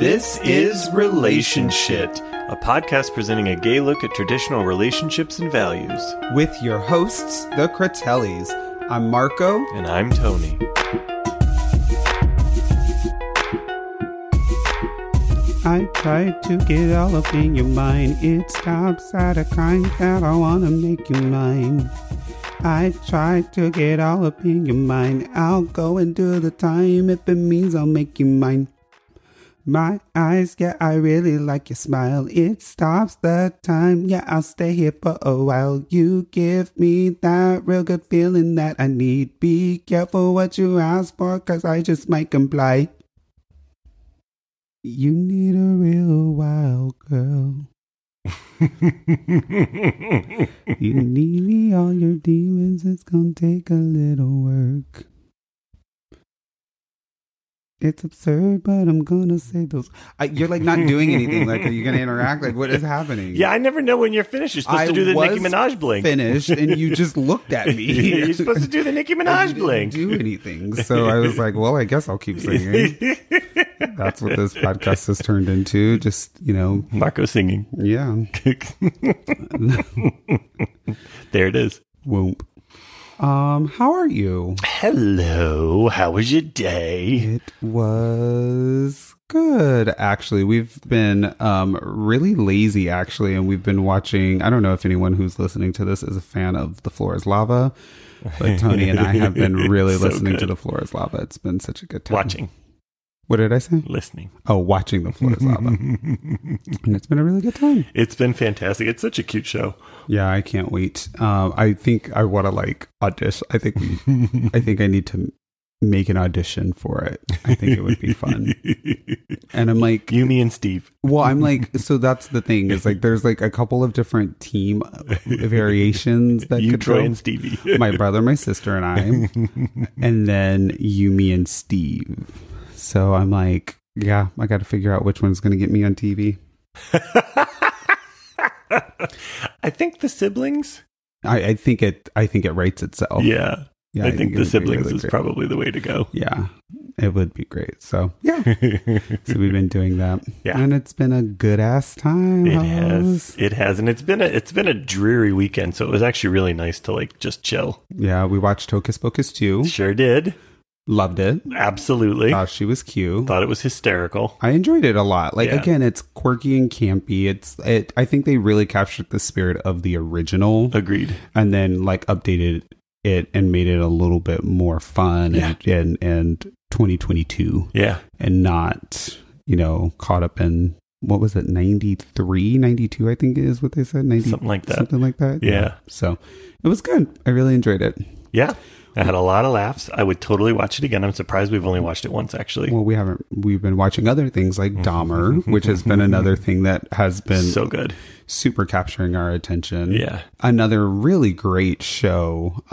This is Relationship, a podcast presenting a gay look at traditional relationships and values. With your hosts, the Cratellis. I'm Marco. And I'm Tony. I tried to get all up in your mind. It stops at a kind that I want to make you mine. I tried to get all up in your mind. I'll go and do the time if it means I'll make you mine. My eyes, yeah, I really like your smile. It stops the time, yeah, I'll stay here for a while. You give me that real good feeling that I need. Be careful what you ask for, cause I just might comply. You need a real wild girl. You need me, all your demons, it's gonna take a little work. It's absurd, but I'm gonna say those. You're like not doing anything. Like, are you gonna interact? Like, what is happening? Yeah, I never know when you're finished. You're supposed to do the Nicki Minaj blink. Finished, and you just looked at me. You're supposed to do the Nicki Minaj blink. Didn't do anything. So I was like, well, I guess I'll keep singing. That's what this podcast has turned into. Just, you know, Marco singing. Yeah. There it is. Whoop. How are you? Hello. How was your day? It was good, actually. We've been really lazy, actually, and we've been watching. I don't know if anyone who's listening to this is a fan of The Floor is Lava, but Tony and I have been really listening to The Floor is Lava. It's been such a good time. Watching. What did I say? Listening. Oh, watching The Floor is Lava. And it's been a really good time. It's been fantastic. It's such a cute show. Yeah, I can't wait. I think I want to like audition. I think I need to make an audition for it. I think it would be fun. And I'm like, you, me, and Steve. Well, I'm like, so that's the thing is like, there's like a couple of different team variations that you, could Troy, go. and Stevie. My brother, my sister, and I, and then you, me, and Steve. So I'm like, yeah, I got to figure out which one's going to get me on TV. I think the siblings. I think it writes itself. Yeah. Yeah, I think the siblings really is great. probably the way to go. Yeah, it would be great. So yeah, so we've been doing that. Yeah, and it's been a good ass time. It has, and it's been a dreary weekend. So it was actually really nice to like just chill. Yeah, we watched Hocus Pocus 2. Sure did. Loved it. Absolutely. Thought she was cute. Thought it was hysterical. I enjoyed it a lot. Like, again, it's quirky and campy. I think they really captured the spirit of the original. Agreed. And then like updated it and made it a little bit more fun and 2022. Yeah. And not, you know, caught up in, what was it, 93, 92, I think is what they said. 90, something like that. Something like that. Yeah. So it was good. I really enjoyed it. Yeah. I had a lot of laughs. I would totally watch it again. I'm surprised we've only watched it once, actually. Well, we've been watching other things like Dahmer, which has been another thing that has been so good. Super capturing our attention. Yeah. Another really great show.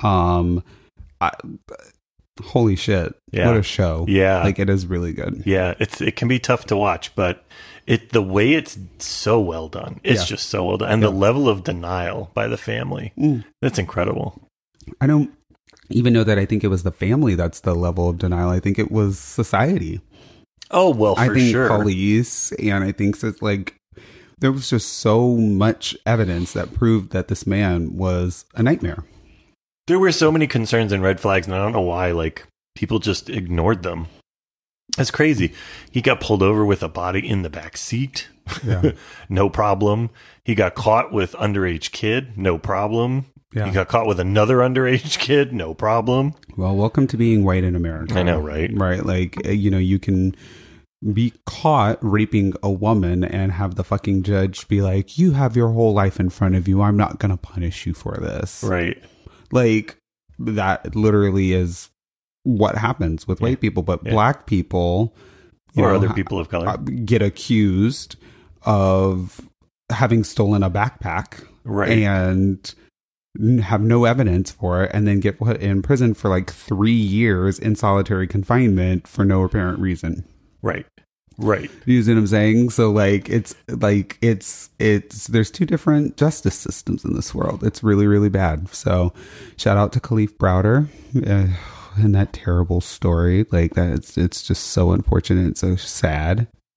Holy shit. Yeah. What a show. Yeah. Like, it is really good. Yeah. It can be tough to watch, but the way it's so well done. It's just so well done. And the level of denial by the family. That's incredible. I don't even know that I think it was the family that's the level of denial. I think it was society. Oh, well, for I think sure. Police, and I think it's like there was just so much evidence that proved that this man was a nightmare. There were so many concerns and red flags, and I don't know why, like, people just ignored them. That's crazy. He got pulled over with a body in the back seat. Yeah. No problem. He got caught with underage kid. No problem. Yeah. He got caught with another underage kid. No problem. Well, welcome to being white in America. I know, right? Right. Like, you know, you can be caught raping a woman and have the fucking judge be like, you have your whole life in front of you. I'm not going to punish you for this. Right. Like, that literally is what happens with white people. But black people or other people of color get accused of having stolen a backpack. Right. And have no evidence for it, and then get put in prison for like 3 years in solitary confinement for no apparent reason. Right. Right. You see what I'm saying? So it's there's two different justice systems in this world. It's really, really bad. So shout out to Kalief Browder and that terrible story. Like that, it's just so unfortunate. It's so sad.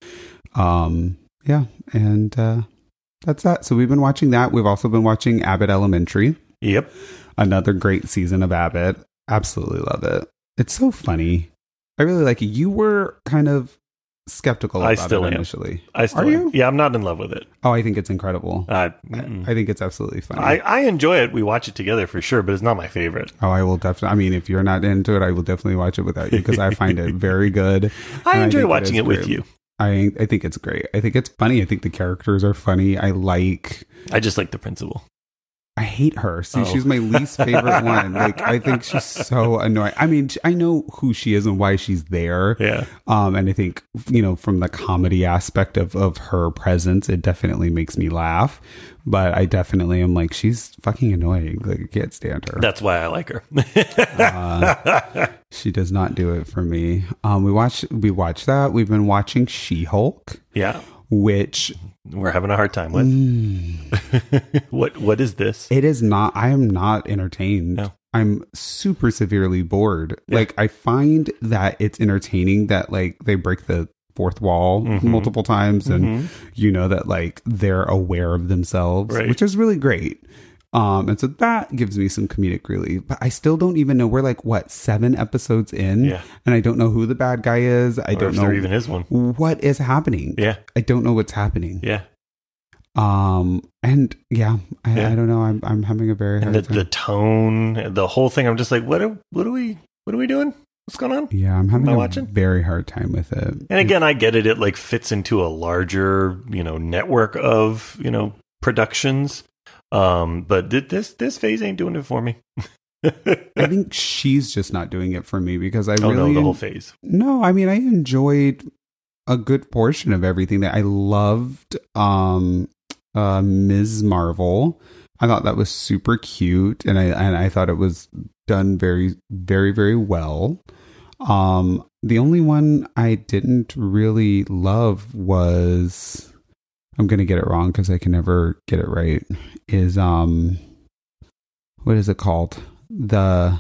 Yeah, and that's that. So we've been watching that. We've also been watching Abbott Elementary. Yep. Another great season of Abbott. Absolutely love it. It's so funny. I really like it. You were kind of skeptical about it initially. I still am. Yeah, I'm not in love with it. Oh, I think it's incredible. I think it's absolutely funny. I enjoy it. We watch it together for sure, but it's not my favorite. Oh, I will definitely. I mean, if you're not into it, I will definitely watch it without you because I find it very good. I enjoy watching it with you. I think it's great. I think it's funny. I think the characters are funny. I just like the principal. I hate her. See, she's my least favorite one. Like, I think she's so annoying. I mean, I know who she is and why she's there. Yeah. And I think, from the comedy aspect of her presence, it definitely makes me laugh. But I definitely am like, she's fucking annoying. Like, I can't stand her. That's why I like her. She does not do it for me. We watched that. We've been watching She-Hulk. Yeah. Which we're having a hard time with. What is this? It is not. I am not entertained. No. I'm super severely bored. Yeah. Like, I find that it's entertaining that like they break the fourth wall multiple times, and that like they're aware of themselves, right, which is really great. And so that gives me some comedic relief, but I still don't even know. We're like, 7 episodes in? Yeah. And I don't know who the bad guy is. I don't know. There even is one. What is happening? Yeah. I don't know what's happening. Yeah. And yeah, I don't know. I'm having a very hard time. The tone, the whole thing. I'm just like, what are we doing? What's going on? Yeah, I'm having a very hard time with it. And again, I get it. It like fits into a larger, network of, productions. But this phase ain't doing it for me. I think she's just not doing it for me because I really know the whole phase. No, I mean, I enjoyed a good portion of everything. That I loved Ms. Marvel. I thought that was super cute, and I thought it was done very, very, very well. The only one I didn't really love was, I'm going to get it wrong because I can never get it right, is what is it called? The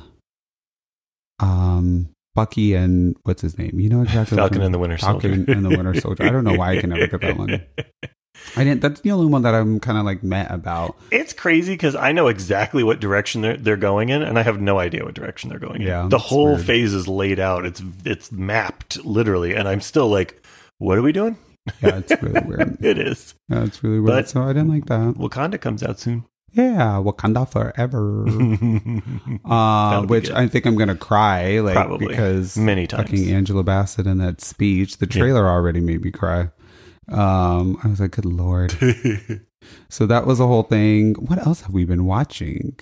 Bucky and what's his name? You know exactly. Falcon and the Winter Soldier. Falcon and the Winter Soldier. I don't know why I can never get that one. That's the only one that I'm kind of like meh about. It's crazy because I know exactly what direction they're going in, and I have no idea what direction they're going in. The whole phase is laid out. It's mapped literally, and I'm still like, what are we doing? Yeah, it's really weird. It is. Yeah, it's really weird. So I didn't like that. Wakanda comes out soon. Yeah, Wakanda forever. Which I think I'm gonna cry, like, probably, because many times. Fucking Angela Bassett in that speech. The trailer already made me cry. I was like, good Lord. So that was a whole thing. What else have we been watching?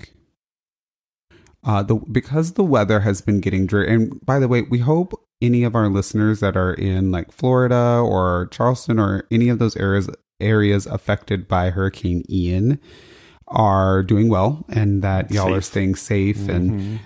Because the weather has been getting dreary. And by the way, we hope any of our listeners that are in like Florida or Charleston or any of those areas affected by Hurricane Ian are doing well, and that y'all are staying safe, and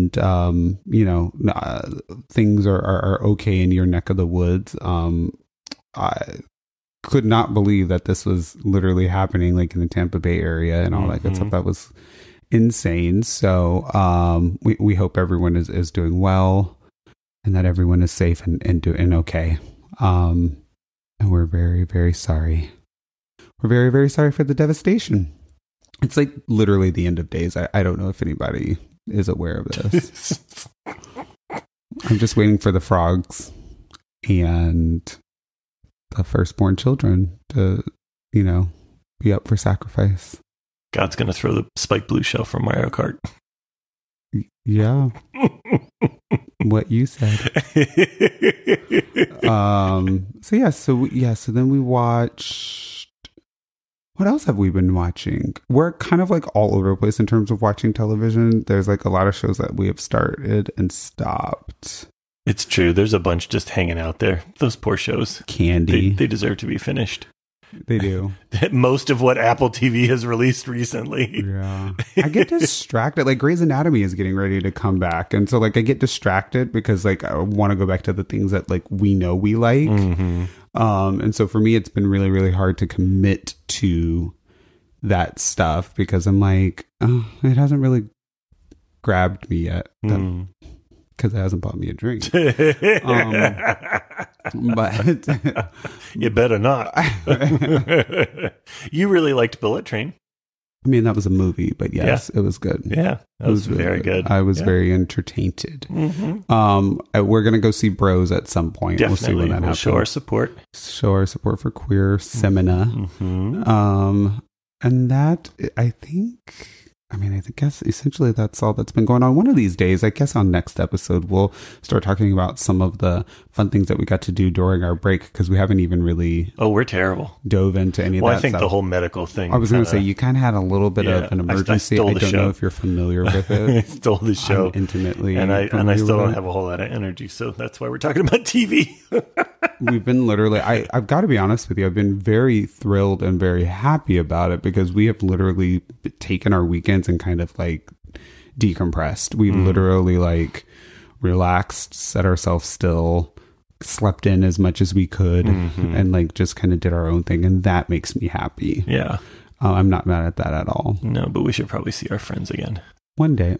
things are okay in your neck of the woods. I could not believe that this was literally happening like in the Tampa Bay area and all that good stuff. That was insane. So we hope everyone is doing well, and that everyone is safe and doing okay. And we're very, very sorry. We're very, very sorry for the devastation. It's like literally the end of days. I don't know if anybody is aware of this. I'm just waiting for the frogs and the firstborn children to, be up for sacrifice. God's going to throw the spiked blue shell from Mario Kart. Yeah. What you said. So then we watched. What else have we been watching? We're kind of like all over the place in terms of watching television. There's like a lot of shows that we have started and stopped. It's true. There's a bunch just hanging out there. Those poor shows. Candy. They deserve to be finished. They do. Most of what Apple TV has released recently. Yeah. I get distracted. Like Grey's Anatomy is getting ready to come back. And so like I get distracted because like I want to go back to the things that like we know we like. Mm-hmm. And so for me, it's been really, really hard to commit to that stuff because I'm like, oh, it hasn't really grabbed me yet. because it hasn't bought me a drink. But you better not. You really liked Bullet Train. I mean, that was a movie, but yes, it was good. Yeah, that was really very good. I was very entertained. Mm-hmm. We're going to go see Bros at some point. Definitely. We'll see when that happens. Show our support. Show our support for Queer Semina. Mm-hmm. And that, I guess essentially that's all that's been going on. One of these days, I guess on next episode, we'll start talking about some of the fun things that we got to do during our break, because we haven't even really... Oh, we're terrible. ...dove into any of that Well, I think the whole medical thing... I was going to say, you kind of had a little bit of an emergency. I don't know if you're familiar with it. I stole the show. I'm intimately And I still don't have a whole lot of energy, so that's why we're talking about TV. We've been literally... I've got to be honest with you, I've been very thrilled and very happy about it, because we have literally taken our weekends and kind of like decompressed. We literally like relaxed, set ourselves still, slept in as much as we could, and like just kind of did our own thing, and that makes me happy. Yeah. I'm not mad at that at all. No, but we should probably see our friends again one day.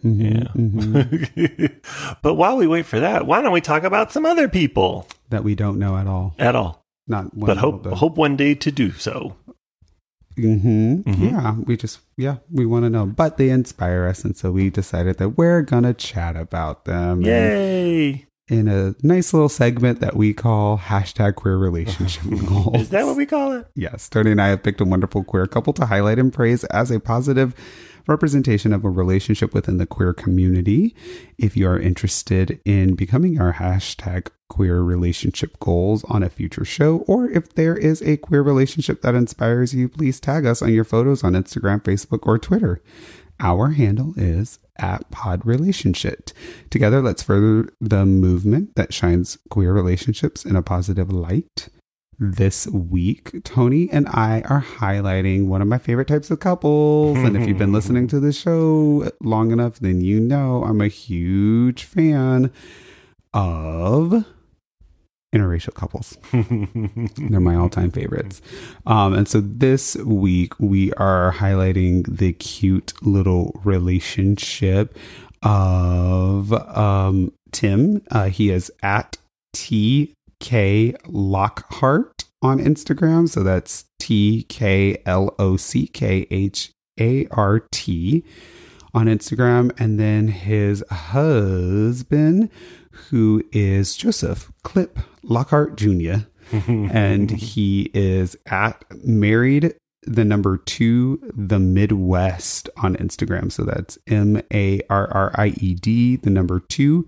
But while we wait for that, why don't we talk about some other people that we don't know at all? Not one, but hope one day to do so. Yeah, we want to know, but they inspire us, and so we decided that we're gonna chat about them. Yay! In a nice little segment that we call #QueerRelationshipGoals. Is that what we call it? Yes. Tony and I have picked a wonderful queer couple to highlight and praise as a positive representation of a relationship within the queer community. If you are interested in becoming our #QueerRelationshipGoals on a future show, or if there is a queer relationship that inspires you, please tag us on your photos on Instagram, Facebook, or Twitter. Our handle is @PodRelationship. Together, let's further the movement that shines queer relationships in a positive light. This week, Tony and I are highlighting one of my favorite types of couples. And if you've been listening to the show long enough, then you know I'm a huge fan of interracial couples. They're my all-time favorites. And so this week we are highlighting the cute little relationship of Tim. He is @TK Lockhart on Instagram. So that's TKLOCKHART on Instagram. And then his husband, who is Joseph Clip Lockhart Jr. And he is @married2 the Midwest on Instagram. So that's MARRIED 2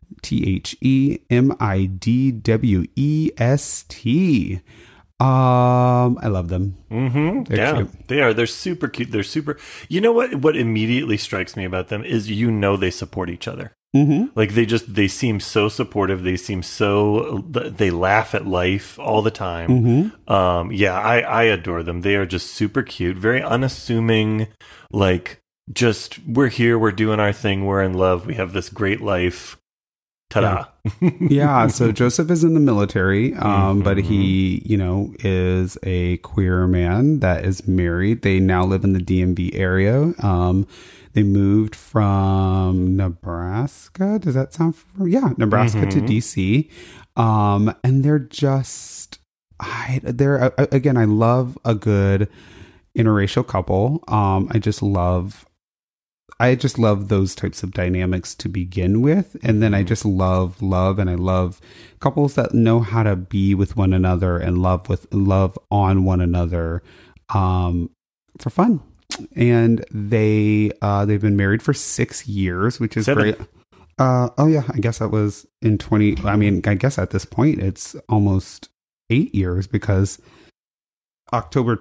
THEMIDWEST. I love them. They're cute. They are. They're super cute. They're super. You know what immediately strikes me about them is, they support each other. Like they seem so supportive. They seem they laugh at life all the time. I adore them. They are just super cute, very unassuming. Like, just, we're here, we're doing our thing, we're in love, we have this great life. Ta-da. Yeah, so Joseph is in the military, but he, is a queer man that is married. They now live in the DMV area. They moved from Nebraska. Does that sound familiar? Yeah, Nebraska to DC. And they're just, I love a good interracial couple. I just love those types of dynamics to begin with. And then I just love, and I love couples that know how to be with one another and love on one another, for fun. And they've been married for 6 years, which is 7. great. I guess that was in 20. I mean, I guess at this point it's almost 8 years, because October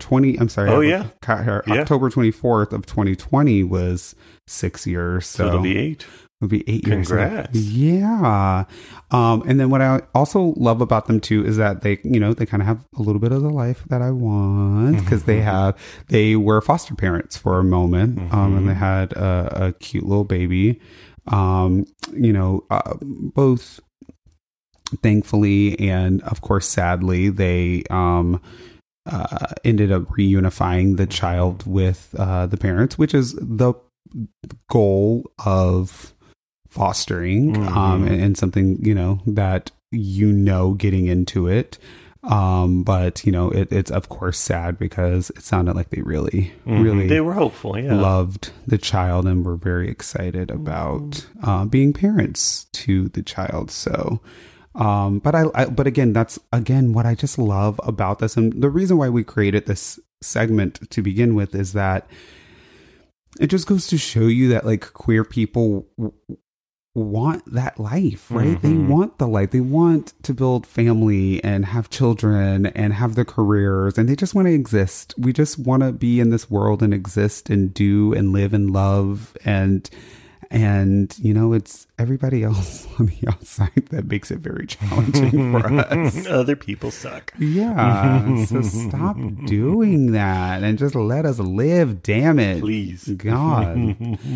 24th of 2020 was 6 years. So it'll be 8. It'll be 8 years. Congrats. Yeah. And then what I also love about them too is that they kind of have a little bit of the life that I want, because they were foster parents for a moment, and they had a cute little baby. Both thankfully and of course sadly, they ended up reunifying the child with the parents, which is the goal of fostering, and something, that, getting into it. But it's of course sad because it sounded like they really they were hopeful, loved the child and were very excited about being parents to the child. So, but again, that's what I just love about this, and the reason why we created this segment to begin with is that it just goes to show you that like queer people want that life, right? They want the life. They want to build family and have children and have their careers, and they just want to exist. We just want to be in this world and exist and do and live and love, and it's everybody else on the outside that makes it very challenging for us. Other people suck. Yeah. So stop doing that and just let us live, damn it. Please. God.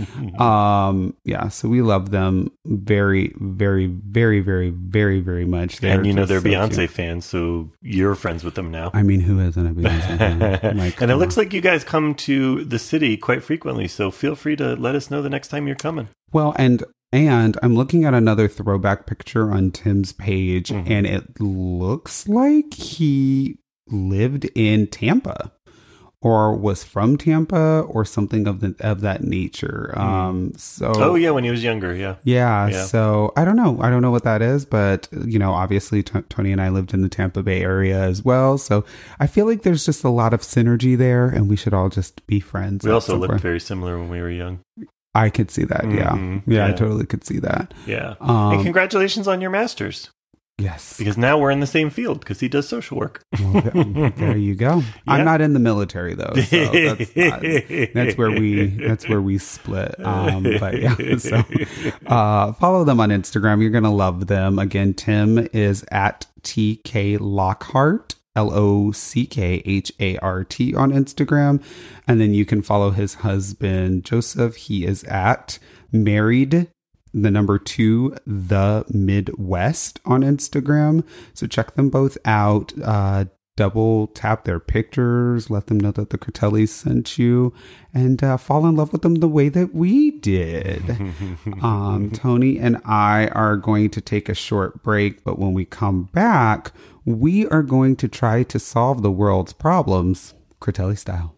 Yeah, so we love them very, very, very, very, very, very much. They're so Beyonce cute fans, so you're friends with them now. I mean, who isn't a Beyonce fan? Like, and it looks like you guys come to the city quite frequently, so feel free to let us know the next time you're coming. Well, and I'm looking at another throwback picture on Tim's page, and it looks like he lived in Tampa or was from Tampa or something of that nature. When he was younger, yeah. So I don't know what that is, but obviously Tony and I lived in the Tampa Bay area as well. So I feel like there's just a lot of synergy there, and we should all just be friends. We also looked very similar when we were young. I could see that. Yeah, I totally could see that. Yeah. And congratulations on your master's. Yes. Because now we're in the same field because he does social work. Well, there you go. Yeah. I'm not in the military though. So that's where we split. But yeah, so follow them on Instagram. You're going to love them. Again, Tim is at TK Lockhart. LOCKHART on Instagram. And then you can follow his husband, Joseph. He is at married, 2, the Midwest on Instagram. So check them both out. Double tap their pictures, let them know that the Critellis sent you, and fall in love with them the way that we did. Tony and I are going to take a short break, but when we come back, we are going to try to solve the world's problems, Critelli style.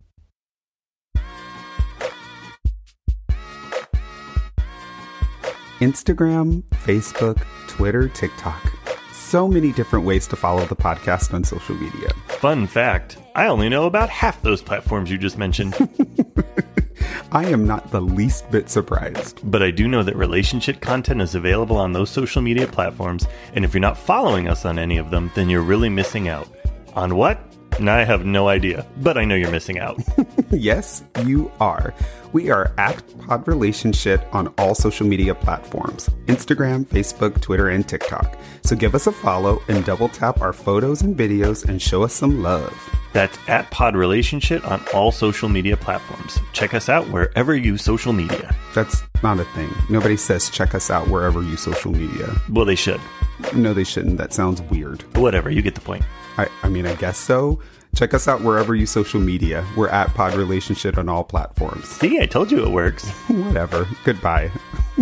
Instagram, Facebook, Twitter, TikTok. So many different ways to follow the podcast on social media. Fun fact, I only know about half those platforms you just mentioned. I am not the least bit surprised. But I do know that relationship content is available on those social media platforms, and if you're not following us on any of them, then you're really missing out. On what? I have no idea, but I know you're missing out. Yes, you are. We are at Pod Relationship on all social media platforms, Instagram, Facebook, Twitter, and TikTok. So give us a follow and double tap our photos and videos and show us some love. That's at Pod Relationship on all social media platforms. Check us out wherever you social media. That's not a thing. Nobody says check us out wherever you social media. Well, they should. No, they shouldn't. That sounds weird. Whatever, you get the point. I mean, I guess so. Check us out wherever you social media. We're at Pod Relationship on all platforms. See, I told you it works. Whatever. Goodbye.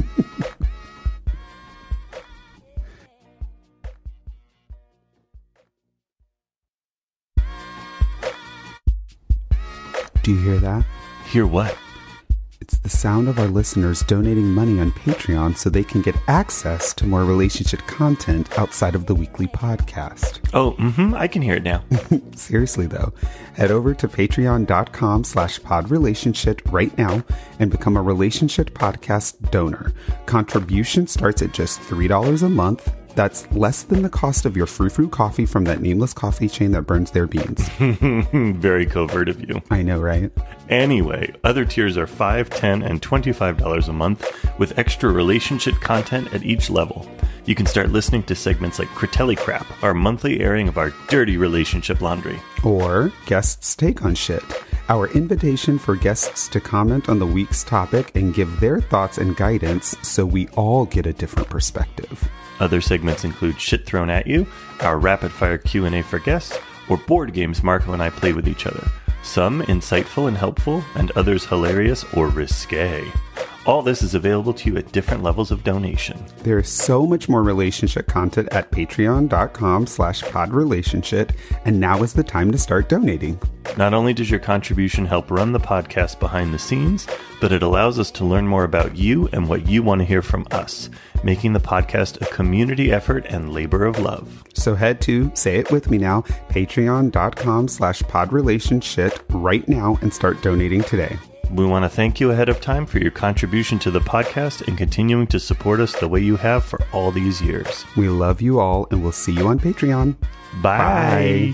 Do you hear that? Hear what? It's the sound of our listeners donating money on Patreon so they can get access to more relationship content outside of the weekly podcast. Oh, I can hear it now. Seriously, though, head over to patreon.com/podrelationship right now and become a relationship podcast donor. Contribution starts at just $3 a month. That's less than the cost of your frou-frou coffee from that nameless coffee chain that burns their beans. Very covert of you. I know, right? Anyway, other tiers are $5, $10, and $25 a month with extra relationship content at each level. You can start listening to segments like Critelli Crap, our monthly airing of our dirty relationship laundry. Or Guests Take on Shit, our invitation for guests to comment on the week's topic and give their thoughts and guidance so we all get a different perspective. Other segments include Shit Thrown at You, our rapid-fire Q&A for guests, or board games Marco and I play with each other. Some insightful and helpful, and others hilarious or risque. All this is available to you at different levels of donation. There is so much more relationship content at patreon.com/podrelationship, and now is the time to start donating. Not only does your contribution help run the podcast behind the scenes, but it allows us to learn more about you and what you want to hear from us, making the podcast a community effort and labor of love. So head to, say it with me now, patreon.com/podrelationship right now and start donating today. We want to thank you ahead of time for your contribution to the podcast and continuing to support us the way you have for all these years. We love you all, and we'll see you on Patreon. Bye.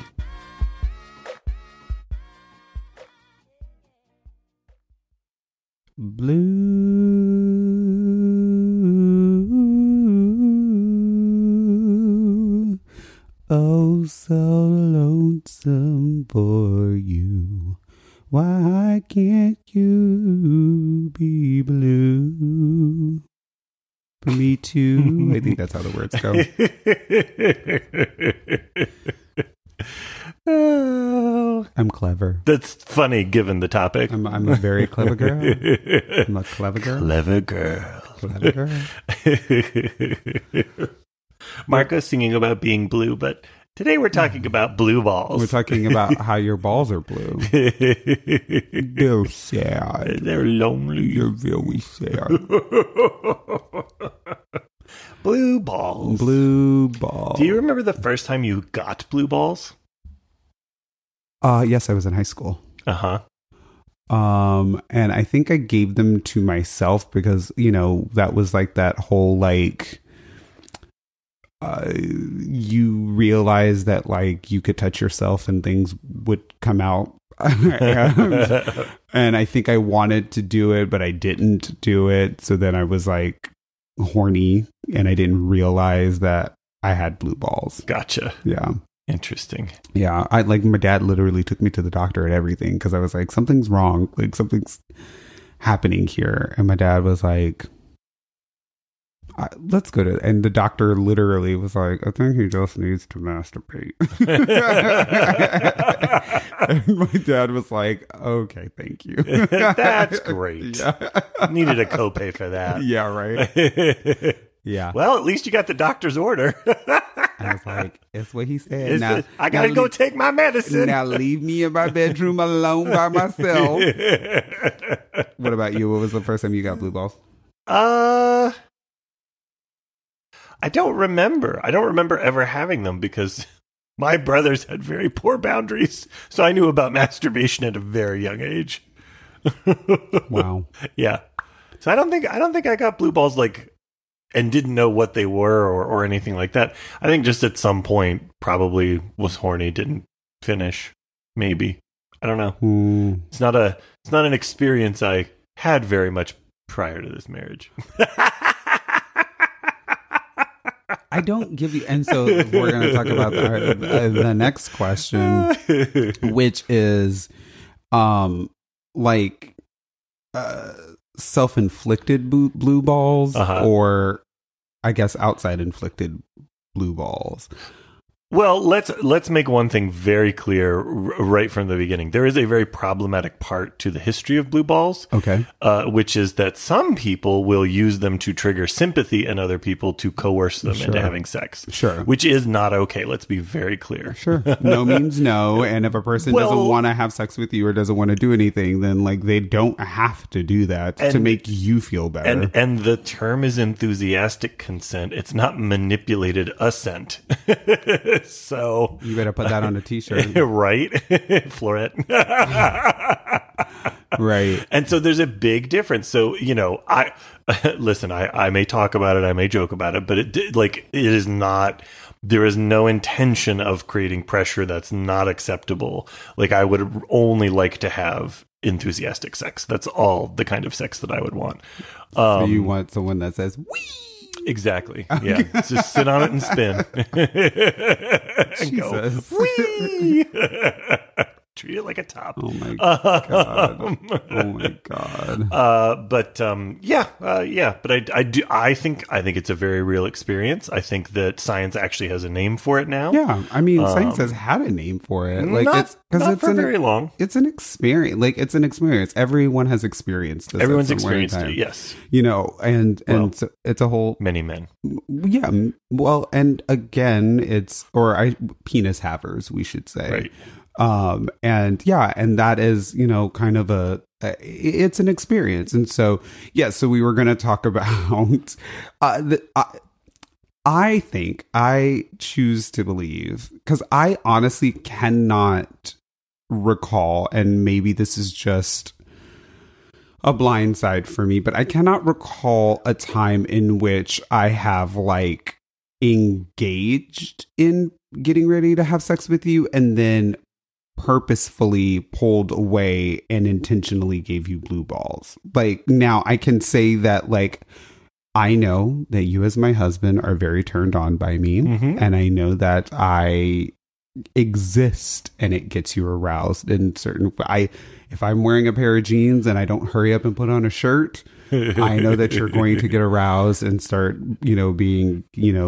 Blue, oh so lonesome for you. Why can't you be blue? For me too. I think that's how the words go. Oh, I'm clever. that's funny given the topic. I'm a very clever girl. I'm a clever girl. Clever girl. Clever girl. Marco's singing about being blue, but today we're talking about blue balls. We're talking about how your balls are blue. They're sad. They're lonely. They're very sad. Blue balls. Blue balls. Do you remember the first time you got blue balls? Yes, I was in high school. Uh-huh. And I think I gave them to myself because, you know, that was like that whole like you realize that like you could touch yourself and things would come out. And I think I wanted to do it, but I didn't do it. So then I was like horny and I didn't realize that I had blue balls. Gotcha. Yeah. Interesting. Yeah. I like my dad literally took me to the doctor and everything because I was like, something's wrong. Like something's happening here. And my dad was like, let's go to, and the doctor literally was like, I think he just needs to masturbate. And my dad was like, okay, thank you. That's great. Yeah. Needed a copay for that. Yeah, right. Yeah. Well, at least you got the doctor's order. I was like, it's what he said. Now, I gotta go take my medicine. Now leave me in my bedroom alone by myself. What about you? What was the first time you got blue balls? I don't remember. I don't remember ever having them because my brothers had very poor boundaries. So I knew about masturbation at a very young age. Wow. Yeah. So I don't think I got blue balls like and didn't know what they were or anything like that. I think just at some point probably was horny, didn't finish. Maybe. I don't know. It's not an experience I had very much prior to this marriage. I don't give you, and so we're going to talk about the next question, which is, self-inflicted blue balls, or I guess outside inflicted blue balls. Well, let's make one thing very clear right from the beginning. There is a very problematic part to the history of blue balls, okay, which is that some people will use them to trigger sympathy and other people to coerce them into having sex. Sure. Which is not okay. Let's be very clear. Sure. No means no. And if a person doesn't want to have sex with you or doesn't want to do anything, then like they don't have to do that to make you feel better. And the term is enthusiastic consent. It's not manipulated assent. So you better put that on a t-shirt. Right? Floret. Right. And so there's a big difference. So, you know, I may talk about it, I may joke about it, but it is not, there is no intention of creating pressure that's not acceptable. Like I would only like to have enthusiastic sex. That's all the kind of sex that I would want. So you want someone that says, wee! Exactly. Yeah. Just sit on it and spin. And Jesus. go, wee! Treat it like a top. Oh my god! Oh my god! But I think it's a very real experience. I think that science actually has a name for it now. Yeah, I mean, science has had a name for it. Like not for very long. It's an experience. Like it's an experience. Everyone has experienced this. Everyone's experienced it. Yes. And so it's a whole many men. Yeah. Well, and again, penis havers, we should say. Right. And that is, kind of it's an experience. And so, so we were going to talk about, I think I choose to believe, because I honestly cannot recall, and maybe this is just a blind side for me, but I cannot recall a time in which I have like engaged in getting ready to have sex with you and then purposefully pulled away and intentionally gave you blue balls. Like, now I can say that, like, I know that you as my husband are very turned on by me, and I know that I exist and it gets you aroused in certain if I'm wearing a pair of jeans and I don't hurry up and put on a shirt, I know that you're going to get aroused and start, being,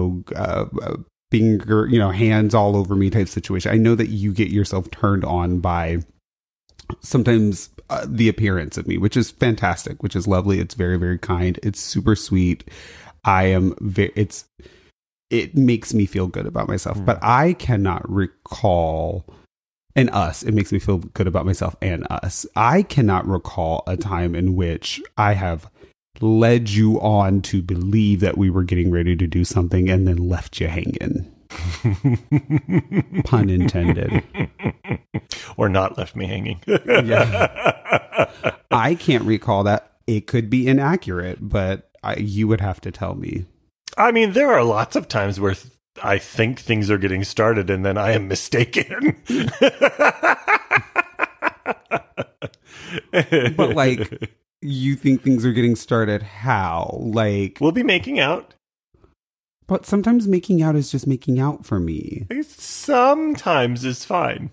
hands all over me type situation. I know that you get yourself turned on by sometimes the appearance of me, which is fantastic, which is lovely. It's very, very kind. It's super sweet. It makes me feel good about myself, but I cannot recall, and it makes me feel good about myself and us. I cannot recall a time in which I have led you on to believe that we were getting ready to do something and then left you hanging. Pun intended. Or not left me hanging. Yeah. I can't recall that. It could be inaccurate, but you would have to tell me. I mean, there are lots of times where I think things are getting started and then I am mistaken. But like, you think things are getting started how? Like, we'll be making out. But sometimes making out is just making out for me. Sometimes is fine.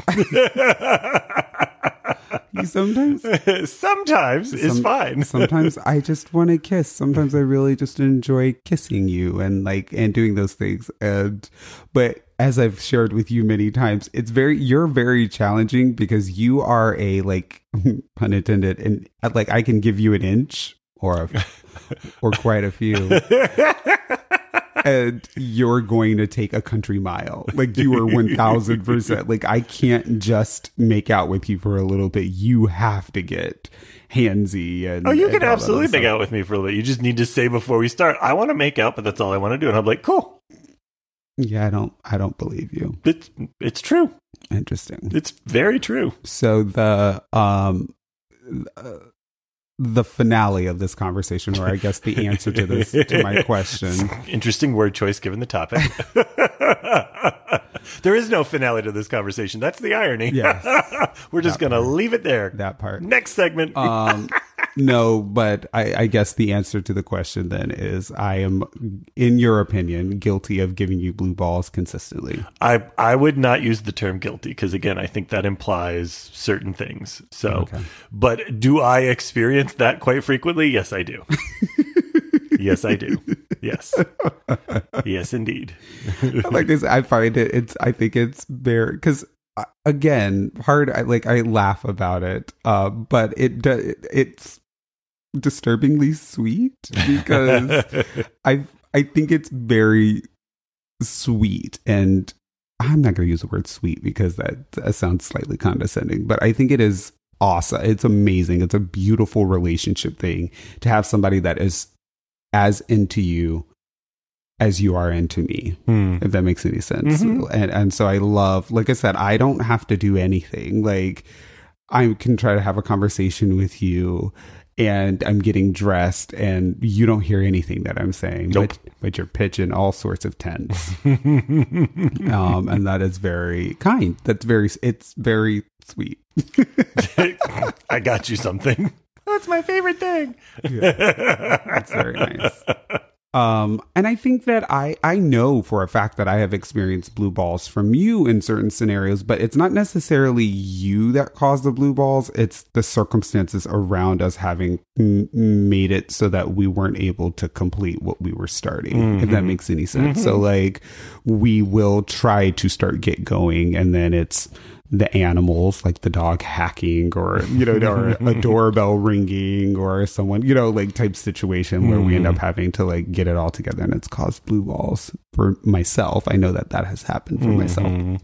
Sometimes is fine. Sometimes I just want to kiss. Sometimes I really just enjoy kissing you and doing those things. But as I've shared with you many times, you're very challenging because you are a, like, pun intended, and like I can give you an inch or quite a few. And you're going to take a country mile. Like, you are 1000%. Like, I can't just make out with you for a little bit. You have to get handsy. You can absolutely make out with me for a little bit. You just need to say before we start, I want to make out, but that's all I want to do. And I'm like, cool. Yeah, I don't believe you. It's true. Interesting. It's very true. So the finale of this conversation, or I guess the answer to my question. Interesting word choice given the topic. There is no finale to this conversation. That's the irony. Yes. We're just going to leave it there. That part. Next segment. No, but I guess the answer to the question then is I am, in your opinion, guilty of giving you blue balls consistently. I would not use the term guilty because, again, I think that implies certain things. So, okay. But do I experience that quite frequently? Yes, I do. Yes, I do. Yes. Yes, indeed. Like this, I find I think it's very, because again, I laugh about it, but it's disturbingly sweet because I think it's very sweet, and I'm not going to use the word sweet because that sounds slightly condescending, but I think it is awesome. It's amazing. It's a beautiful relationship thing to have somebody that is as into you as you are into me, if that makes any sense. And so I love, like I said, I don't have to do anything. Like, I can try to have a conversation with you and I'm getting dressed and you don't hear anything that I'm saying, nope. but you're pitching all sorts of tents. And that is very kind. It's very sweet. I got you something. That's my favorite thing. Yeah, that's very nice. And I think that I know for a fact that I have experienced blue balls from you in certain scenarios, but it's not necessarily you that caused the blue balls. It's the circumstances around us having made it so that we weren't able to complete what we were starting, if that makes any sense. So like we will try to get going, and then it's the animals, like the dog hacking, or or a doorbell ringing, or someone like type situation where we end up having to like get it all together, and it's caused blue balls for myself. I know that has happened for myself.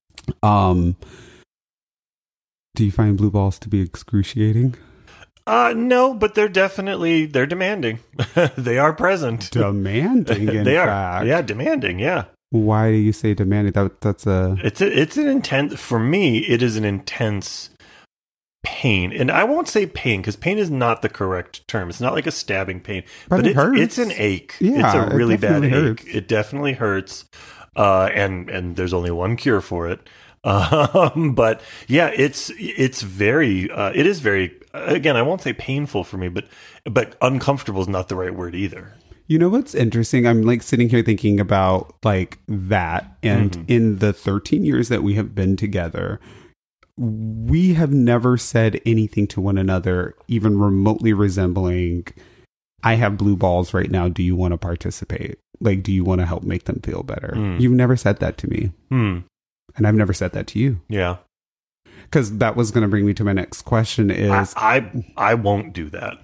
Do you find blue balls to be excruciating? No, but they're demanding. They are present. Demanding, in fact. Yeah, demanding, yeah. Why do you say demanding? It's an intense, for me, it is an intense pain. And I won't say pain, because pain is not the correct term. It's not like a stabbing pain. But it hurts. It's an ache. Yeah, it's a really bad ache. It definitely hurts. And there's only one cure for it. But yeah, it is very, again, I won't say painful for me, but uncomfortable is not the right word either. You know what's interesting? I'm like sitting here thinking about like that. And in the 13 years that we have been together, we have never said anything to one another, even remotely resembling, I have blue balls right now. Do you want to participate? Like, do you want to help make them feel better? You've never said that to me. And I've never said that to you. Yeah. Because that was going to bring me to my next question is... I won't do that.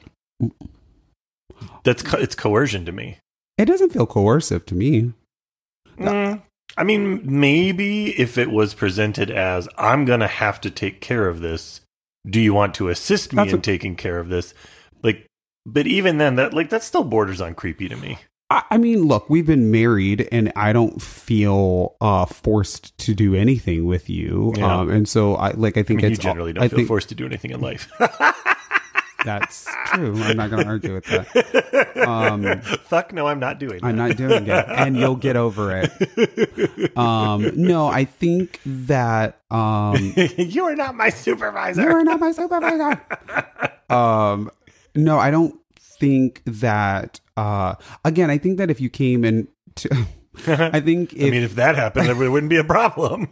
It's coercion to me. It doesn't feel coercive to me. I mean, maybe if it was presented as, I'm going to have to take care of this. Do you want to assist me in taking care of this? Like, but even then, that still borders on creepy to me. I mean, look, we've been married, and I don't feel forced to do anything with you. Yeah. And so, I think you generally don't feel forced to do anything in life. That's true. I'm not going to argue with that. Fuck no, I'm not doing that. I'm not doing it, and you'll get over it. No, I think that you are not my supervisor. You are not my supervisor. No, I don't think that. Again, I think that if you came in to, if that happened, there wouldn't be a problem.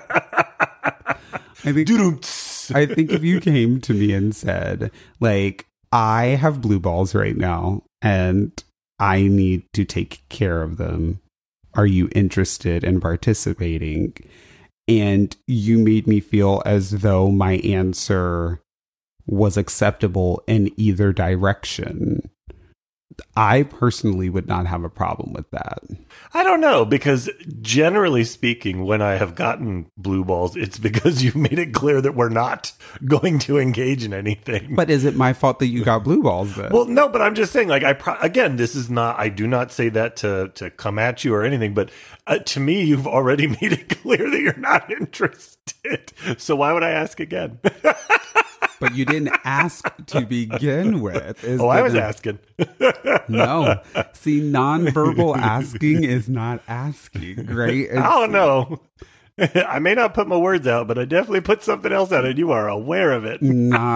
I think if you came to me and said, like, I have blue balls right now and I need to take care of them. Are you interested in participating? And you made me feel as though my answer was acceptable in either direction. I personally would not have a problem with that. I don't know, because generally speaking, when I have gotten blue balls, it's because you've made it clear that we're not going to engage in anything. But is it my fault that you got blue balls then? Well, no, but I'm just saying, like, again, this is not, I do not say that to come at you or anything, but to me, you've already made it clear that you're not interested. So why would I ask again? But you didn't ask to begin with. I was asking. No. See, nonverbal asking is not asking, right? I don't know. I may not put my words out, but I definitely put something else out, and you are aware of it.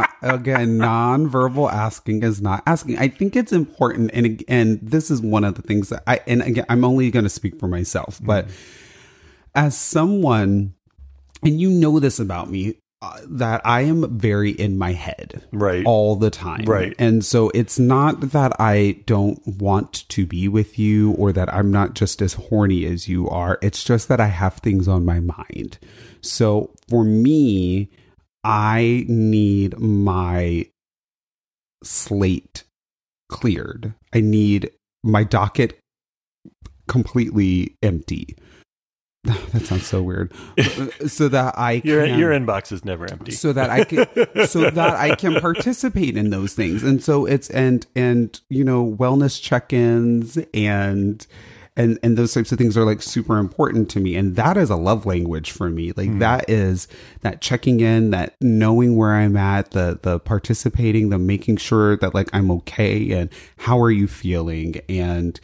Nonverbal asking is not asking. I think it's important, and this is one of the things that I'm only going to speak for myself, but as someone, and you know this about me, that I am very in my head all the time. Right. And so it's not that I don't want to be with you or that I'm not just as horny as you are. It's just that I have things on my mind. So for me, I need my slate cleared. I need my docket completely empty. That sounds so weird. So that I can, your inbox is never empty. So that I can participate in those things. And so it's and wellness check-ins and those types of things are like super important to me. And that is a love language for me. Like that is that checking in, that knowing where I'm at, the participating, the making sure that like I'm okay and how are you feeling and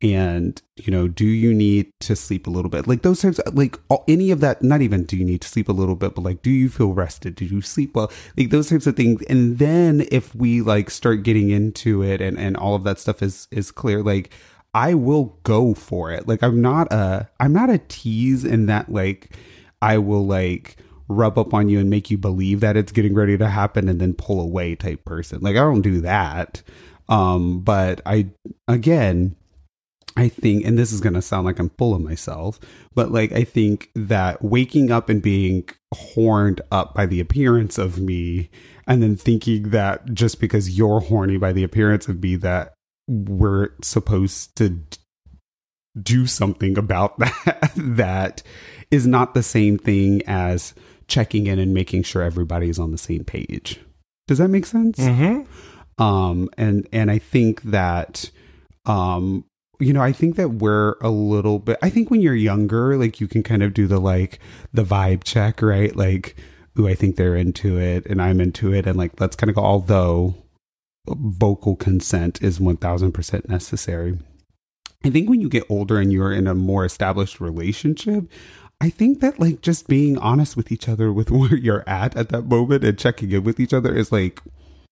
do you need to sleep a little bit? Like those types of, like any of that, not even do you need to sleep a little bit, but like, do you feel rested? Did you sleep well? Like those types of things. And then if we like start getting into it and all of that stuff is clear, like I will go for it. Like, I'm not a tease in that, like, I will, like, rub up on you and make you believe that it's getting ready to happen and then pull away type person. Like, I don't do that. But I think, and this is going to sound like I'm full of myself, but like, I think that waking up and being horned up by the appearance of me, and then thinking that just because you're horny by the appearance of me, that we're supposed to do something about that, that is not the same thing as checking in and making sure everybody's on the same page. Does that make sense? Mm-hmm. And I think that, I think that we're a little bit, I think when you're younger, like, you can kind of do the vibe check, right? Like, ooh, I think they're into it and I'm into it. And like, let's kind of go, although vocal consent is 1000% necessary. I think when you get older and you're in a more established relationship, I think that, like, just being honest with each other with where you're at that moment and checking in with each other is like,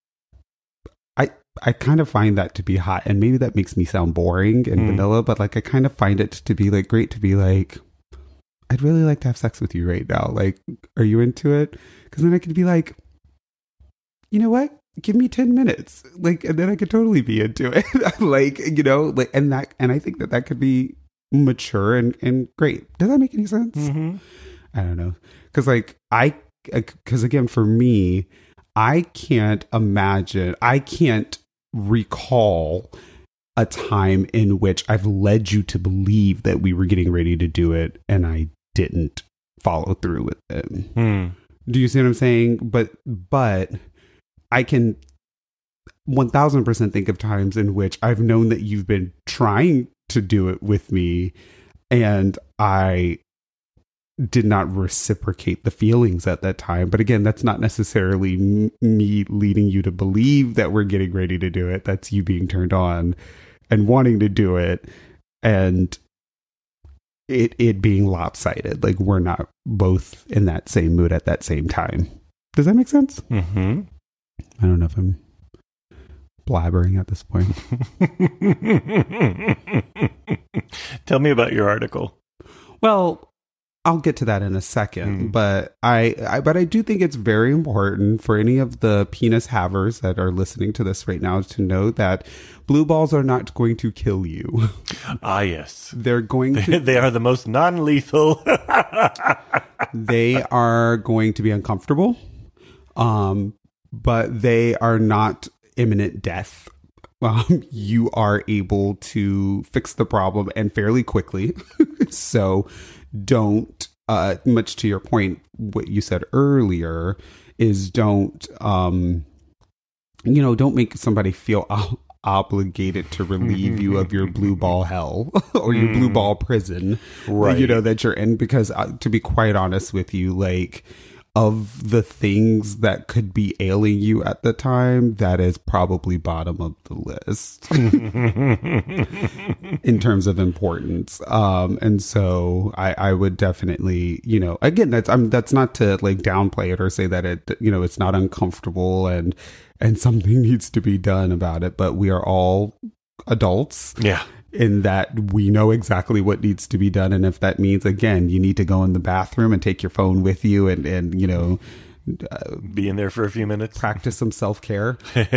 I kind of find that to be hot, and maybe that makes me sound boring and vanilla, but like, I kind of find it to be like great to be like, I'd really like to have sex with you right now. Like, are you into it? Because then I could be like, you know what? Give me 10 minutes. Like, and then I could totally be into it. Like, like, and I think that could be mature and great. Does that make any sense? Mm-hmm. I don't know. Because again, for me, I can't recall a time in which I've led you to believe that we were getting ready to do it and I didn't follow through with it. Do you see what I'm saying? But I can 1000% think of times in which I've known that you've been trying to do it with me and I did not reciprocate the feelings at that time. But again, that's not necessarily me leading you to believe that we're getting ready to do it. That's you being turned on and wanting to do it, and it being lopsided. Like, we're not both in that same mood at that same time. Does that make sense? Mm-hmm. I don't know if I'm blabbering at this point. Tell me about your article. Well, I'll get to that in a second, but I do think it's very important for any of the penis havers that are listening to this right now to know that blue balls are not going to kill you. Ah, yes. They're going to... They are the most non-lethal. They are going to be uncomfortable, but they are not imminent death. You are able to fix the problem, and fairly quickly. So don't, much to your point, what you said earlier is don't make somebody feel obligated to relieve you of your blue ball hell or your blue ball prison, right? That you're in, because to be quite honest with you, like, of the things that could be ailing you at the time, that is probably bottom of the list in terms of importance. And so I would definitely, again, that's not to like downplay it or say that it, it's not uncomfortable and something needs to be done about it, but we are all adults. Yeah. In that we know exactly what needs to be done. And if that means, again, you need to go in the bathroom and take your phone with you and be in there for a few minutes, practice some self-care,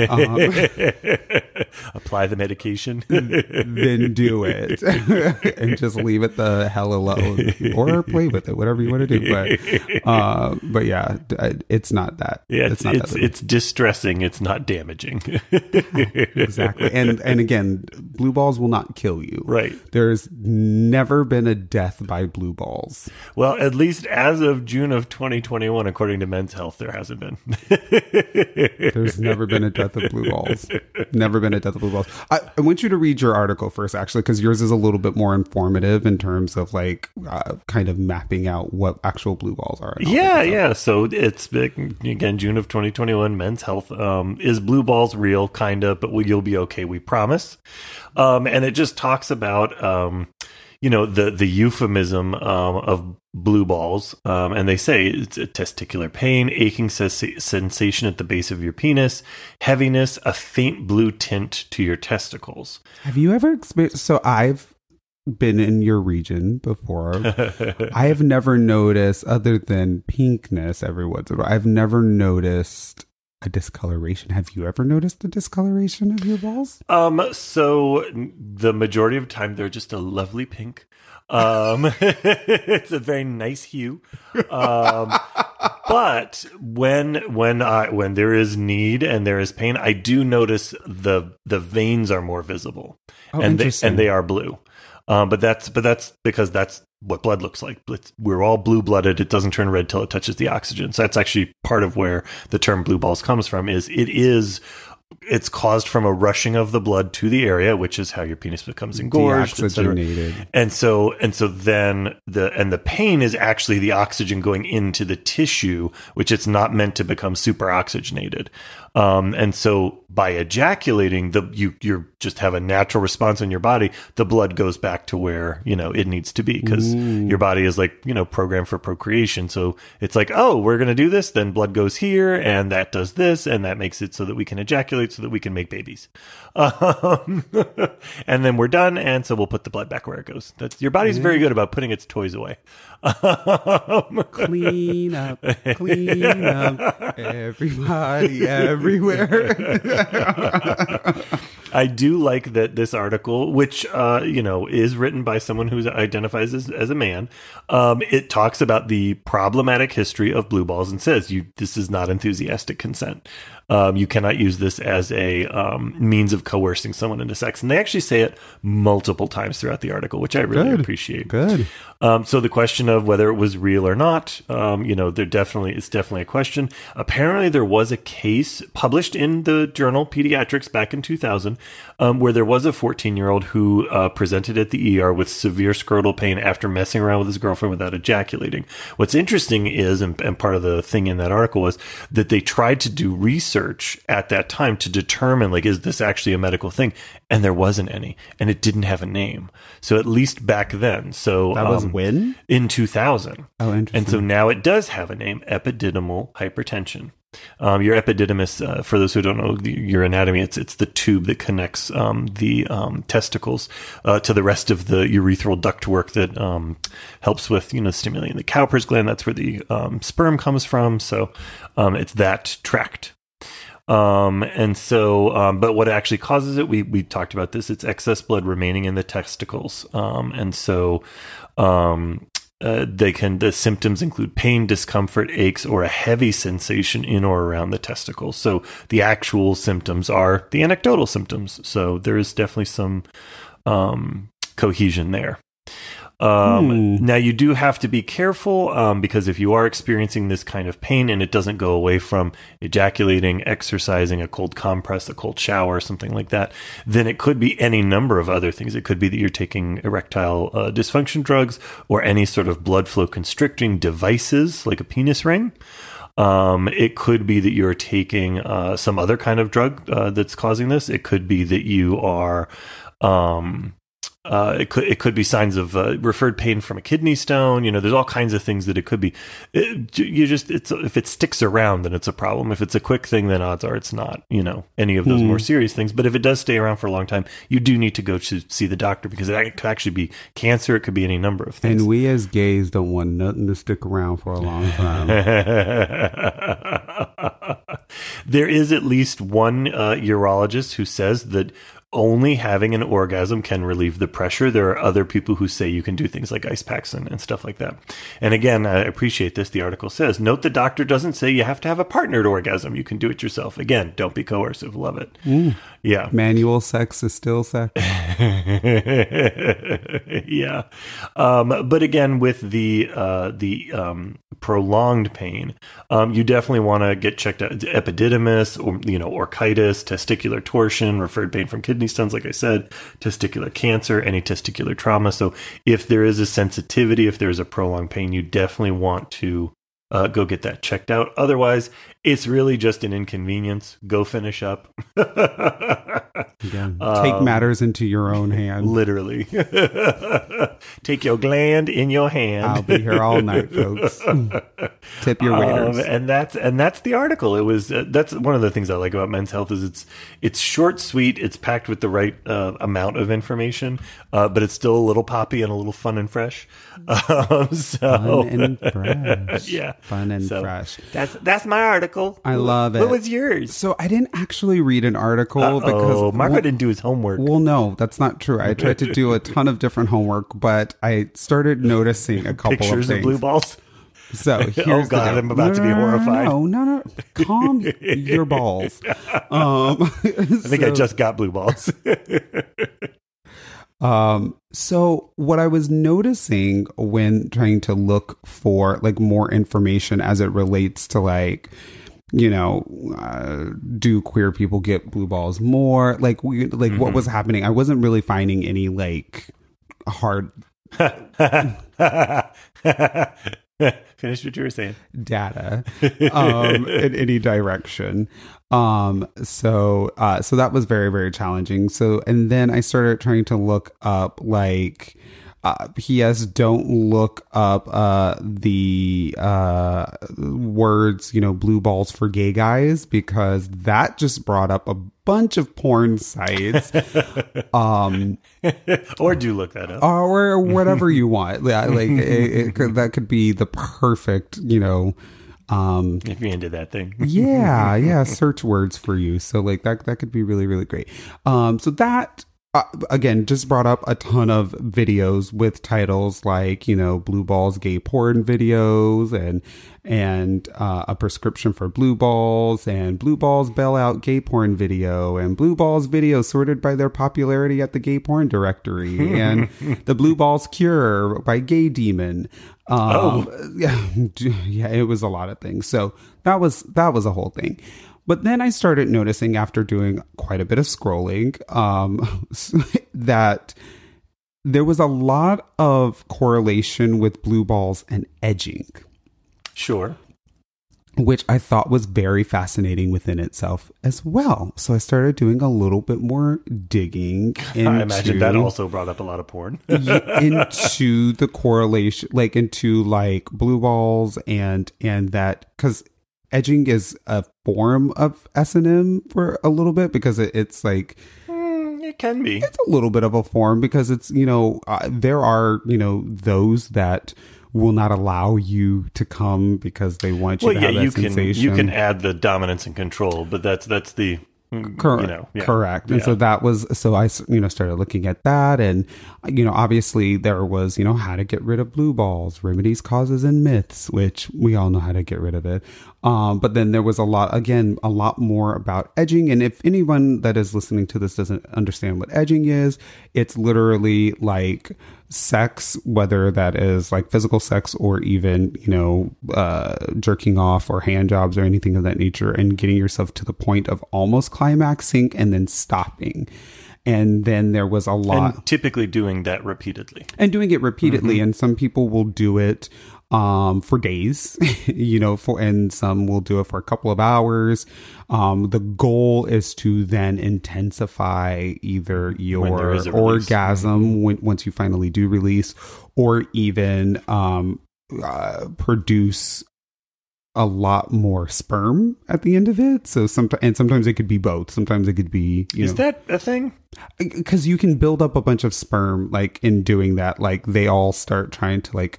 apply the medication, then do it and just leave it the hell alone, or play with it, whatever you want to do. But yeah, it's not that. Yeah, it's distressing. It's not damaging. Exactly. And again, blue balls will not kill you. Right. There's never been a death by blue balls. Well, at least as of June of 2021, according to Men's Health, there hasn't been. There's never been a death of blue balls. Never been a death of blue balls. I want you to read your article first, actually, because yours is a little bit more informative in terms of like kind of mapping out what actual blue balls are. Yeah. So it's, again, June of 2021, Men's Health. Is blue balls real? Kind of, but you'll be okay, we promise. And it just talks about... the euphemism of blue balls, and they say it's a testicular pain, aching sensation at the base of your penis, heaviness, a faint blue tint to your testicles. Have you ever experienced? So I've been in your region before. I have never noticed, other than pinkness every once in a while, I've never noticed a discoloration. Have you ever noticed a discoloration of your balls? So the majority of the time they're just a lovely pink. It's a very nice hue. But when there is need and there is pain, I do notice the veins are more visible, and they are blue. But that's because that's what blood looks like. We're all blue-blooded. It doesn't turn red till it touches the oxygen. So that's actually part of where the term blue balls comes from. It's caused from a rushing of the blood to the area, which is how your penis becomes engorged, deoxygenated. And so then the pain is actually the oxygen going into the tissue, which it's not meant to become super oxygenated. And so by ejaculating, you just have a natural response in your body. The blood goes back to where, it needs to be, because your body is programmed for procreation. So it's like, oh, we're going to do this. Then blood goes here and that does this. And that makes it so that we can ejaculate so that we can make babies. And then we're done. And so we'll put the blood back where it goes. Your body's very good about putting its toys away. Clean up, everybody, everywhere. I do like that this article, which is written by someone who identifies as a man. It talks about the problematic history of blue balls and says this is not enthusiastic consent. You cannot use this as a means of coercing someone into sex. And they actually say it multiple times throughout the article, which I really appreciate. Good. So the question of whether it was real or not, it's definitely a question. Apparently there was a case published in the journal Pediatrics back in 2000, where there was a 14-year-old who presented at the ER with severe scrotal pain after messing around with his girlfriend without ejaculating. What's interesting is, and part of the thing in that article was that they tried to do research at that time to determine, is this actually a medical thing? And there wasn't any, and it didn't have a name. So at least back then. So that was when? In 2000. Oh, interesting. And so now it does have a name, epididymal hypertension. Your epididymis, for those who don't know your anatomy, it's the tube that connects the testicles to the rest of the urethral ductwork that helps with stimulating the Cowper's gland. That's where the sperm comes from. So it's that tract. But what actually causes it, we talked about this, it's excess blood remaining in the testicles. The symptoms include pain, discomfort, aches, or a heavy sensation in or around the testicles. So the actual symptoms are the anecdotal symptoms. So there is definitely some cohesion there. Now you do have to be careful because if you are experiencing this kind of pain and it doesn't go away from ejaculating, exercising, a cold compress, a cold shower, something like that, then it could be any number of other things. It could be that you're taking erectile dysfunction drugs or any sort of blood flow constricting devices like a penis ring. It could be that you're taking some other kind of drug that's causing this. It could be that you are it could be signs of referred pain from a kidney stone. There's all kinds of things that it could be. If it sticks around, then it's a problem. If it's a quick thing, then odds are it's not. Any of those more serious things. But if it does stay around for a long time, you do need to go to see the doctor because it could actually be cancer. It could be any number of things. And we as gays don't want nothing to stick around for a long time. There is at least one urologist who says that only having an orgasm can relieve the pressure. There are other people who say you can do things like ice packs and stuff like that. And again, I appreciate this. The article says, note the doctor doesn't say you have to have a partnered orgasm. You can do it yourself. Again, don't be coercive. Love it. Yeah. Manual sex is still sex. Yeah. But again, with the prolonged pain, you definitely want to get checked out. Epididymis, or orchitis, testicular torsion, referred pain from kidney stones, like I said, testicular cancer, any testicular trauma. So if there is a sensitivity, if there's a prolonged pain, you definitely want to go get that checked out. Otherwise, It's really just an inconvenience. Go finish up. Again, take matters into your own hand. Literally. Take your gland in your hand. I'll be here all night, folks. Tip your waiters. And that's the article. It was that's one of the things I like about Men's Health is it's short, sweet. It's packed with the right amount of information, but it's still a little poppy and a little fun and fresh. Fun and fresh. Yeah, fun and fresh. That's my article. I love it. What was yours? So I didn't actually read an article because Marco didn't do his homework. Well, no, that's not true. I tried to do a ton of different homework, but I started noticing a couple Pictures of things. of blue balls. So here's oh God, I'm about to be horrified. No. Calm your balls. I think I just got blue balls. So what I was noticing when trying to look for like more information as it relates to like, you know, do queer people get blue balls more? Like what was happening? I wasn't really finding any like hard Finish what you were saying. Data in any direction. So that was very, very challenging. So, and then I started trying to look up like, P.S. Don't look up the words, you know, blue balls for gay guys, because that just brought up a bunch of porn sites. Or do look that up. Or whatever you want. Yeah, like that could be the perfect, you know, if you're into that thing. yeah, search words for you. So like that could be really, really great. So that again just brought up a ton of videos with titles like, you know, blue balls gay porn videos and a prescription for blue balls and blue balls bail out gay porn video and blue balls video sorted by their popularity at the gay porn directory and the blue balls cure by Gay Demon. Yeah, it was a lot of things. So that was a whole thing. But then I started noticing after doing quite a bit of scrolling that there was a lot of correlation with blue balls and edging. Sure. Which I thought was very fascinating within itself as well. So I started doing a little bit more digging into... I imagine that also brought up a lot of porn. into the correlation, like into like blue balls and that... Because edging is a form of S&M for a little bit, because it's like... it can be. It's a little bit of a form because it's, you know, there are, you know, those that will not allow you to come because they want you to have that sensation. You can add the dominance and control, but that's the... Correct. And so that was, so I, you know, started looking at that, and, you know, obviously there was, you know, how to get rid of blue balls, remedies, causes, and myths, which we all know how to get rid of it. But then there was a lot more about edging. And if anyone that is listening to this doesn't understand what edging is, it's literally like sex, whether that is like physical sex or even, you know, jerking off or hand jobs or anything of that nature, and getting yourself to the point of almost climaxing and then stopping. And then there was a lot. And typically doing that repeatedly. And doing it repeatedly. Mm-hmm. And some people will do it for days, you know, and some will do it for a couple of hours. The goal is to then intensify either your orgasm once you finally do release, or even produce a lot more sperm at the end of it. So sometimes it could be both. Sometimes it could be, Is that a thing? Because you can build up a bunch of sperm, like in doing that. Like they all start trying to like...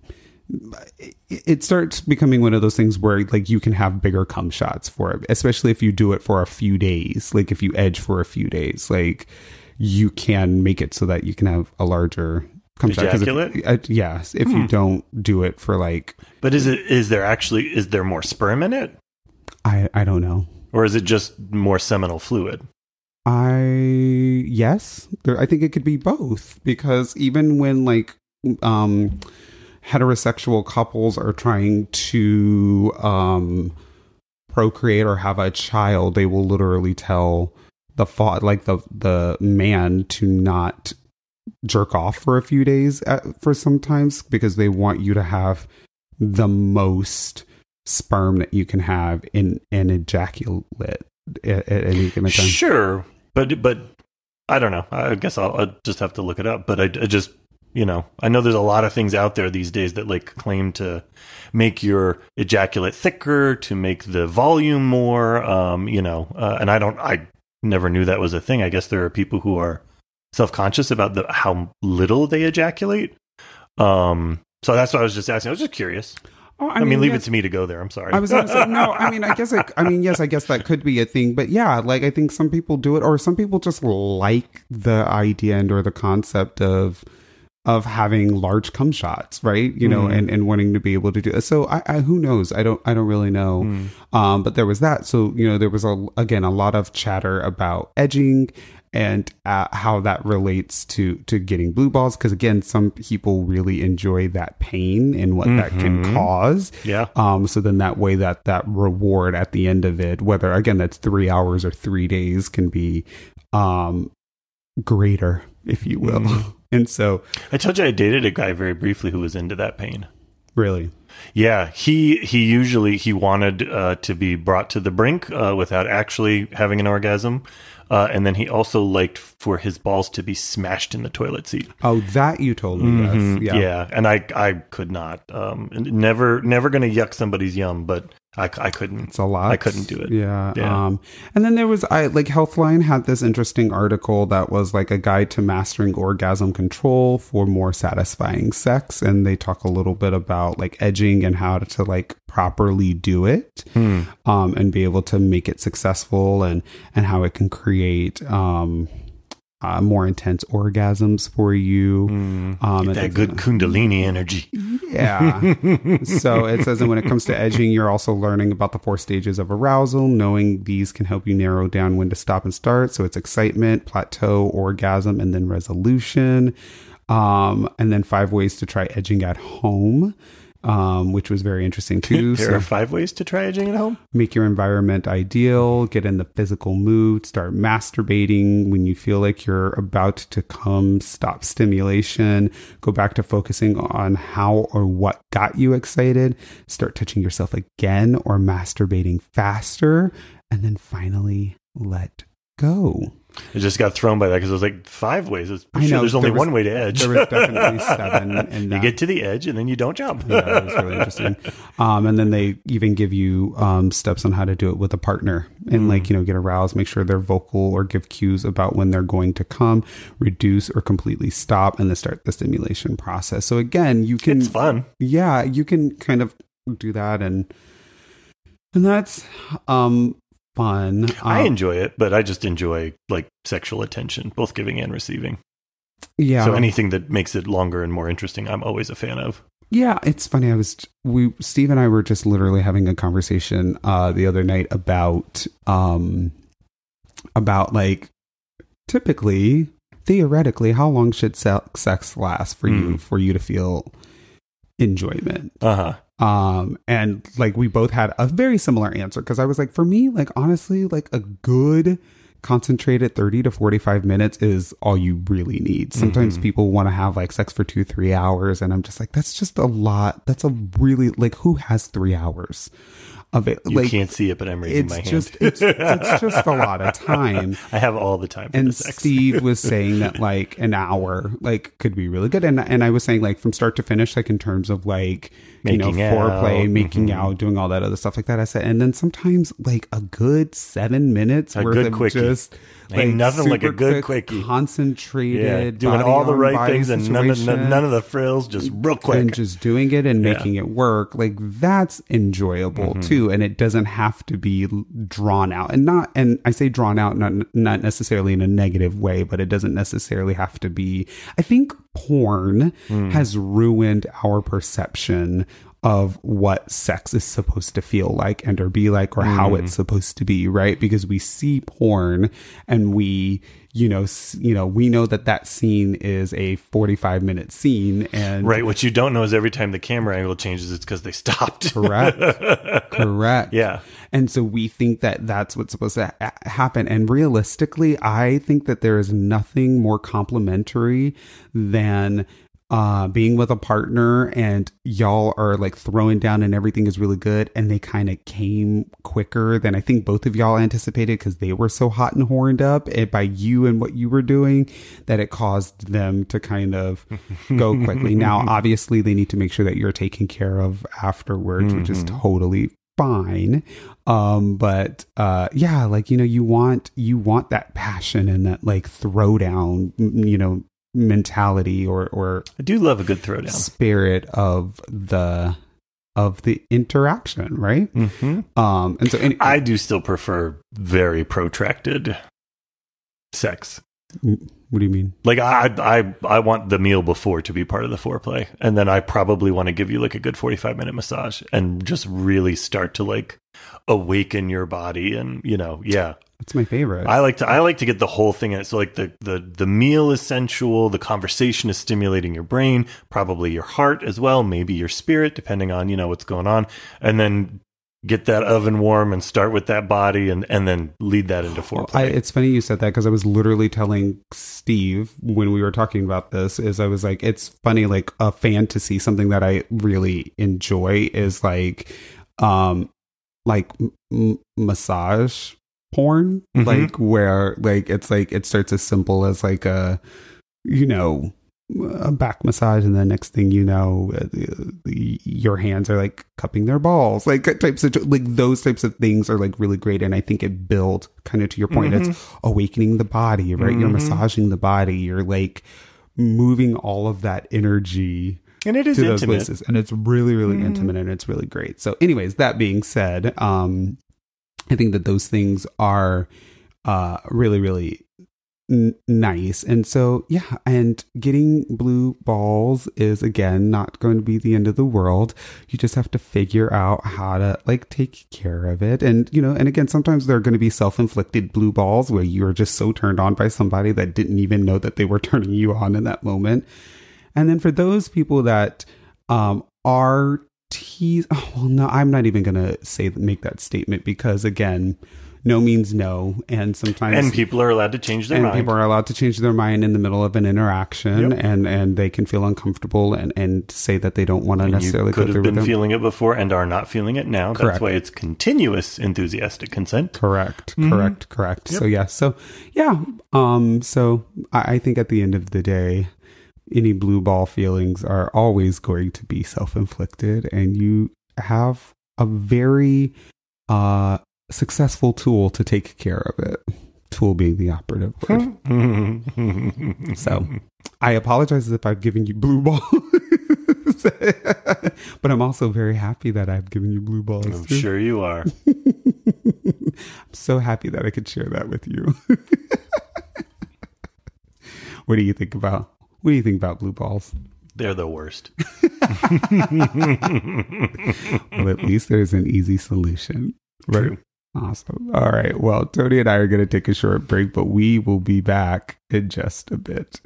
It starts becoming one of those things where like you can have bigger cum shots for it, especially if you do it for a few days. Like if you edge for a few days, like you can make it so that you can have a larger cum shot. Yes, if you don't do it for like. But is there more sperm in it? I don't know. Or is it just more seminal fluid? Yes, I think it could be both, because even when like heterosexual couples are trying to procreate or have a child, they will literally tell the man to not jerk off for a few days for sometimes, because they want you to have the most sperm that you can have in an ejaculate at any given time. Sure, but I don't know. I guess I'll just have to look it up. But I just, I know there's a lot of things out there these days that like claim to make your ejaculate thicker, to make the volume more, and I never knew that was a thing. I guess there are people who are self-conscious about how little they ejaculate. So that's what I was just asking. I was just curious. Oh, I mean, leave it to me to go there. I'm sorry. I was going to say, no, I mean, yes, I guess that could be a thing. But yeah, like, I think some people do it, or some people just like the idea and or the concept of having large cum shots, right? And wanting to be able to do it. So I who knows? I don't really know. But there was that. So, there was a lot of chatter about edging and how that relates to getting blue balls. Because again, some people really enjoy that pain and what that can cause. Yeah. So then that way that reward at the end of it, whether again, that's 3 hours or 3 days, can be greater, if you will. And so I told you I dated a guy very briefly who was into that pain. Really? Yeah. He wanted to be brought to the brink without actually having an orgasm. And then he also liked for his balls to be smashed in the toilet seat. Oh, that you told me. Yes. Yeah. And I could not. Never going to yuck somebody's yum, but I couldn't. It's a lot. I couldn't do it. Yeah. And then there was Healthline had this interesting article that was like a guide to mastering orgasm control for more satisfying sex, and they talk a little bit about like edging and how to like properly do it, and be able to make it successful, and how it can create more intense orgasms for you. That good Kundalini energy. Yeah. So it says that when it comes to edging, you're also learning about the 4 stages of arousal. Knowing these can help you narrow down when to stop and start. So it's excitement, plateau, orgasm, and then resolution. And then 5 ways to try edging at home. Which was very interesting too. There are 5 ways to try edging at home. Make your environment ideal, get in the physical mood, start masturbating when you feel like you're about to come, stop stimulation, go back to focusing on how or what got you excited, start touching yourself again or masturbating faster, and then finally let go. I just got thrown by that because it was like 5 ways. I know, there's only one way to edge. There was definitely 7. And you get to the edge and then you don't jump. Yeah, it was really interesting. And then they even give you steps on how to do it with a partner and get aroused, make sure they're vocal or give cues about when they're going to come, reduce or completely stop, and then start the stimulation process. So again, you can... It's fun. Yeah, you can kind of do that and that's... fun. I enjoy it, but I just enjoy like sexual attention, both giving and receiving. Yeah. So anything that makes it longer and more interesting, I'm always a fan of. Yeah, it's funny. Steve and I were just literally having a conversation the other night about like typically, theoretically, how long should sex last for you to feel enjoyment? And like we both had a very similar answer, because I was like, for me, like honestly, like a good concentrated 30 to 45 minutes is all you really need. Sometimes people want to have like sex for 2-3 hours, and I'm just like, that's just a lot. That's a really, like, who has 3 hours of it? You can't see it, but I'm raising my hand. It's just a lot of time. I have all the time for and the sex. Steve was saying that like an hour like could be really good, and I was saying like from start to finish, like in terms of like foreplay, making out, doing all that other stuff like that. I said, and then sometimes like a good 7 minutes a worth good of quickie. Just ain't nothing like a good quickie, concentrated, doing all the right things and none of the frills, just real quick, and just doing it and making it work. Like that's enjoyable too, and it doesn't have to be drawn out, and I say drawn out not necessarily in a negative way, but it doesn't necessarily have to be. I think porn has ruined our perception of what sex is supposed to feel like and or be like, or how it's supposed to be, right? Because we see porn and we we know that scene is a 45-minute scene, and right, what you don't know is every time the camera angle changes, it's because they stopped. Correct. Yeah. And so we think that that's what's supposed to happen, and realistically I think that there is nothing more complimentary than being with a partner and y'all are like throwing down and everything is really good, and they kind of came quicker than I think both of y'all anticipated because they were so hot and horned up by you and what you were doing that it caused them to kind of go quickly. Now, obviously, they need to make sure that you're taken care of afterwards, which is totally fine. But yeah, like, you want that passion and that like throwdown, mentality or I do love a good throwdown spirit of the interaction, right? And so I do still prefer very protracted sex. What do you mean? Like I want the meal before to be part of the foreplay, and then I probably want to give you like a good 45-minute massage and just really start to like awaken your body, and yeah. It's my favorite. I like to get the whole thing in it. So like the meal is sensual, the conversation is stimulating your brain, probably your heart as well, maybe your spirit, depending on what's going on, and then get that oven warm and start with that body and then lead that into foreplay. It's funny you said that because I was literally telling Steve when we were talking about this, is I was like, it's funny, like a fantasy, something that I really enjoy is like massage porn, like where like it's like it starts as simple as like a back massage, and the next thing your hands are like cupping their balls, like types of like those types of things are like really great. And I think it builds kind of to your point, it's awakening the body, right? You're massaging the body, you're like moving all of that energy, and it is to intimate. those places, and it's really really intimate, and it's really great. So anyways, that being said, I think that those things are really, really nice. And so, yeah, and getting blue balls is, again, not going to be the end of the world. You just have to figure out how to, like, take care of it. And, and again, sometimes there are going to be self-inflicted blue balls where you are just so turned on by somebody that didn't even know that they were turning you on in that moment. And then for those people that are no, I'm not even gonna make that statement, because again, no means no, and sometimes people are allowed to change their mind. People are allowed to change their mind in the middle of an interaction, and they can feel uncomfortable and say that they don't want to necessarily. You could have been feeling it before and are not feeling it now. Correct. That's why it's continuous enthusiastic consent. Correct. Yep. So yeah. So I think at the end of the day, any blue ball feelings are always going to be self-inflicted, and you have a very successful tool to take care of it. Tool being the operative word. So I apologize if I've given you blue balls, but I'm also very happy that I've given you blue balls. I'm sure you are. I'm so happy that I could share that with you. What do you think about blue balls? They're the worst. Well, at least there's an easy solution. Right? True. Awesome. All right. Well, Tony and I are going to take a short break, but we will be back in just a bit.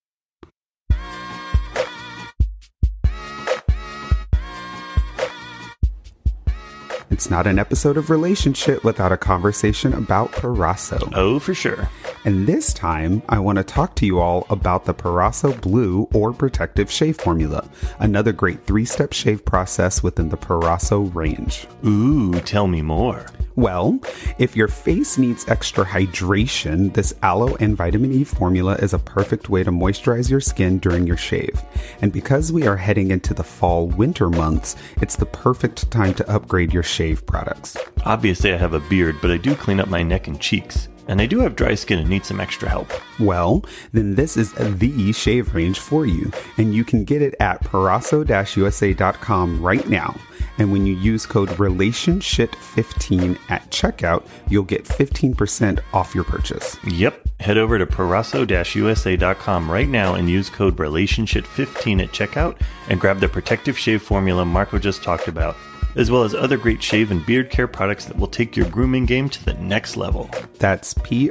It's not an episode of Relationship without a conversation about Purasso. Oh, for sure. And this time, I want to talk to you all about the Purasso Blue or Protective Shave Formula, another great 3-step shave process within the Purasso range. Ooh, tell me more. Well, if your face needs extra hydration, this aloe and vitamin E formula is a perfect way to moisturize your skin during your shave. And because we are heading into the fall-winter months, it's the perfect time to upgrade your shave products. Obviously, I have a beard, but I do clean up my neck and cheeks. And I do have dry skin and need some extra help. Well, then this is the shave range for you. And you can get it at Purasso-USA.com right now. And when you use code RELATIONSHIT15 at checkout, you'll get 15% off your purchase. Yep. Head over to Purasso-USA.com right now and use code RELATIONSHIT15 at checkout and grab the protective shave formula Marco just talked about, as well as other great shave and beard care products that will take your grooming game to the next level. That's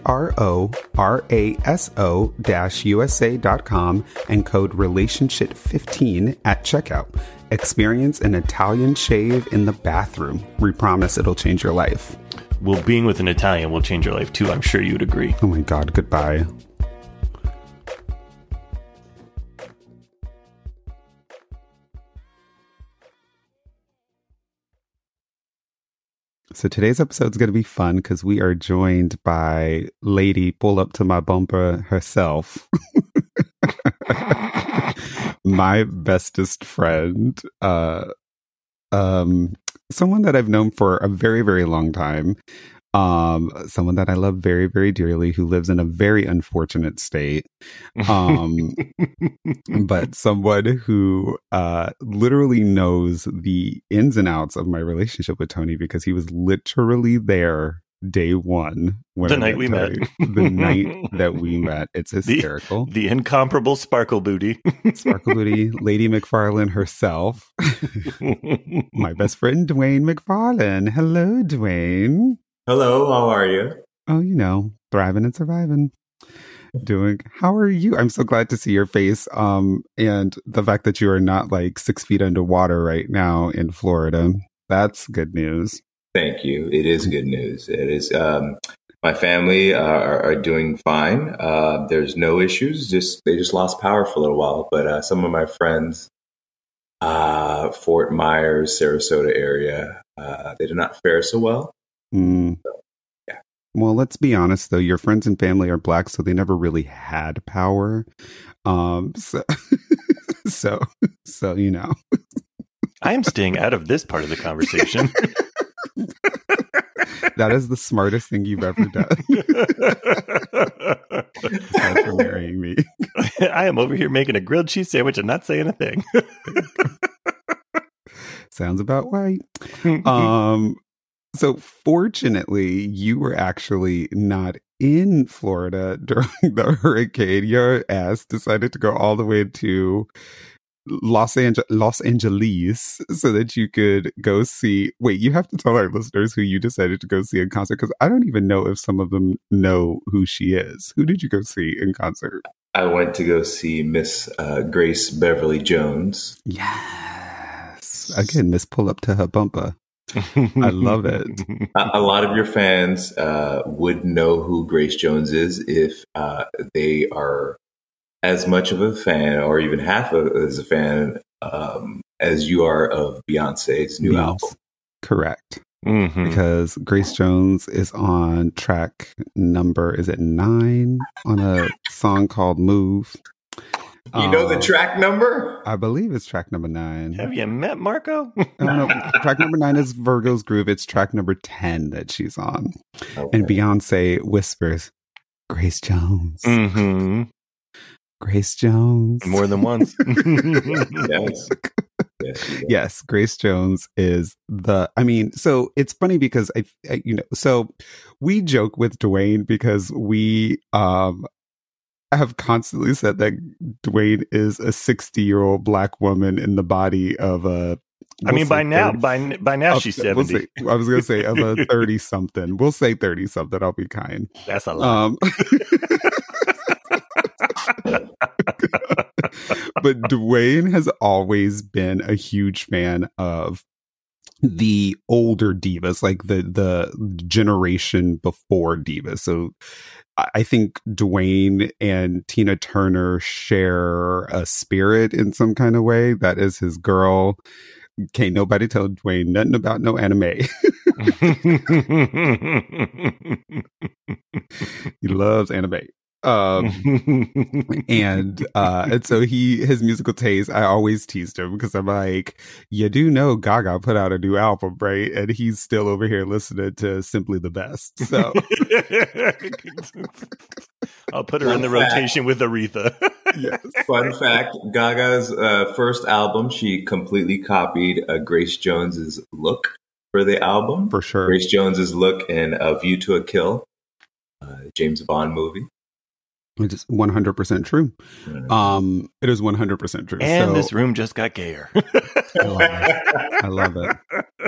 Purasso-USA.com and code RELATIONSHIT15 at checkout. Experience an Italian shave in the bathroom. We promise it'll change your life. Well, being with an Italian will change your life too. I'm sure you'd agree. Oh my God, goodbye. So today's episode is going to be fun because we are joined by Lady Pull Up to My Bumper herself. My bestest friend. Someone that I've known for a very, very long time. Someone that I love very, very dearly, who lives in a very unfortunate state. But someone who literally knows the ins and outs of my relationship with Tony, because he was literally there day one. The night we met. The night that we met. It's hysterical. The incomparable Sparkle Booty. Sparkle Booty, Lady McFarlane herself. My best friend, Dwayne McFarlane. Hello, Dwayne. Hello, how are you? Oh, you know, thriving and surviving. How are you? I'm so glad to see your face. And the fact that you are not like 6 feet underwater right now in Florida. That's good news. Thank you. It is good news. It is. My family are doing fine. There's no issues. They just lost power for a little while. But some of my friends, Fort Myers, Sarasota area, they did not fare so well. So, yeah. Well, let's be honest, though. Your friends and family are Black, so they never really had power. So you know. I am staying out of this part of the conversation. That is the smartest thing you've ever done. Aside from marrying me. I am over here making a grilled cheese sandwich and not saying a thing. Sounds about right. So fortunately, you were actually not in Florida during the hurricane. Your ass decided to go all the way to Los Angeles so that you could go see. Wait, you have to tell our listeners who you decided to go see in concert, because I don't even know if some of them know who she is. Who did you go see in concert? I went to go see Miss Grace Beverly Jones. Yes. Again, Miss Pull Up to her bumper. I love it. A lot of your fans would know who Grace Jones is if they are as much of a fan, or even half as a fan, as you are of Beyonce's new album. Correct. Mm-hmm. Because Grace Jones is on track number, is it 9 on a song called Move? You know the track number? I believe it's track number 9. Have you met Marco? I don't know. Track number 9 is Virgo's Groove. It's track number 10 that she's on. Okay. And Beyonce whispers, Grace Jones. Mm-hmm. Grace Jones. More than once. Yes. Yes, Grace Jones is so it's funny because so we joke with Dwayne because we have constantly said that Dwayne is a 60-year-old Black woman in the body of a. By now she's 70. I was going to say of a 30-something. We'll say 30-something. I'll be kind. That's a lot. But Dwayne has always been a huge fan of the older divas, like the generation before divas. So I think Dwayne and Tina Turner share a spirit in some kind of way. That is his girl. Can't nobody tell Dwayne nothing about no anime. He loves anime. And so his musical taste, I always teased him because I'm like, you do know Gaga put out a new album, right? And he's still over here listening to Simply the Best. So I'll put her in the rotation with Aretha. Yes. Fun fact, Gaga's first album, she completely copied Grace Jones's look for the album. For sure. Grace Jones's look in A View to a Kill, James Bond movie. It is 100% true. It is 100% true. And this room just got gayer. I love it.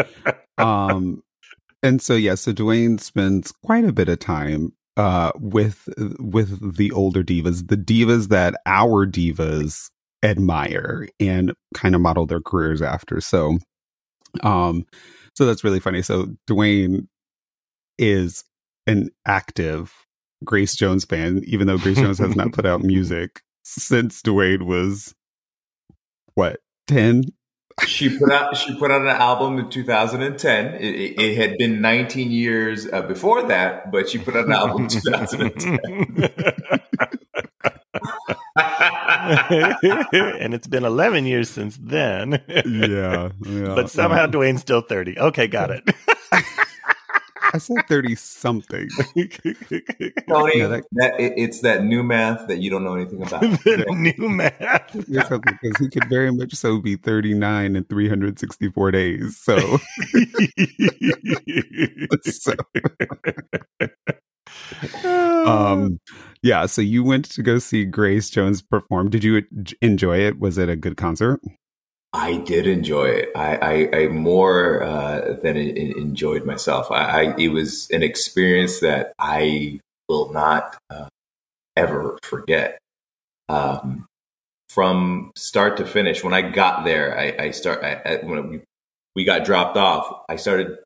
And so Dwayne spends quite a bit of time with the older divas, the divas that our divas admire and kind of model their careers after. So that's really funny. So Dwayne is an active Grace Jones fan, even though Grace Jones has not put out music since Dwayne was 10, She put out an album in 2010. It had been 19 years before that, but she put out an album in 2010. And it's been 11 years since then. Yeah. But somehow Dwayne's still 30. Okay, got it. I said 30 something. Tony, it's that new math that you don't know anything about. The new math. Because he could very much so be 39 in 364 days. So, yeah. So you went to go see Grace Jones perform. Did you enjoy it? Was it a good concert? I did enjoy it. I more than enjoyed myself. It was an experience that I will not ever forget. From start to finish, when I got there, when we got dropped off, I started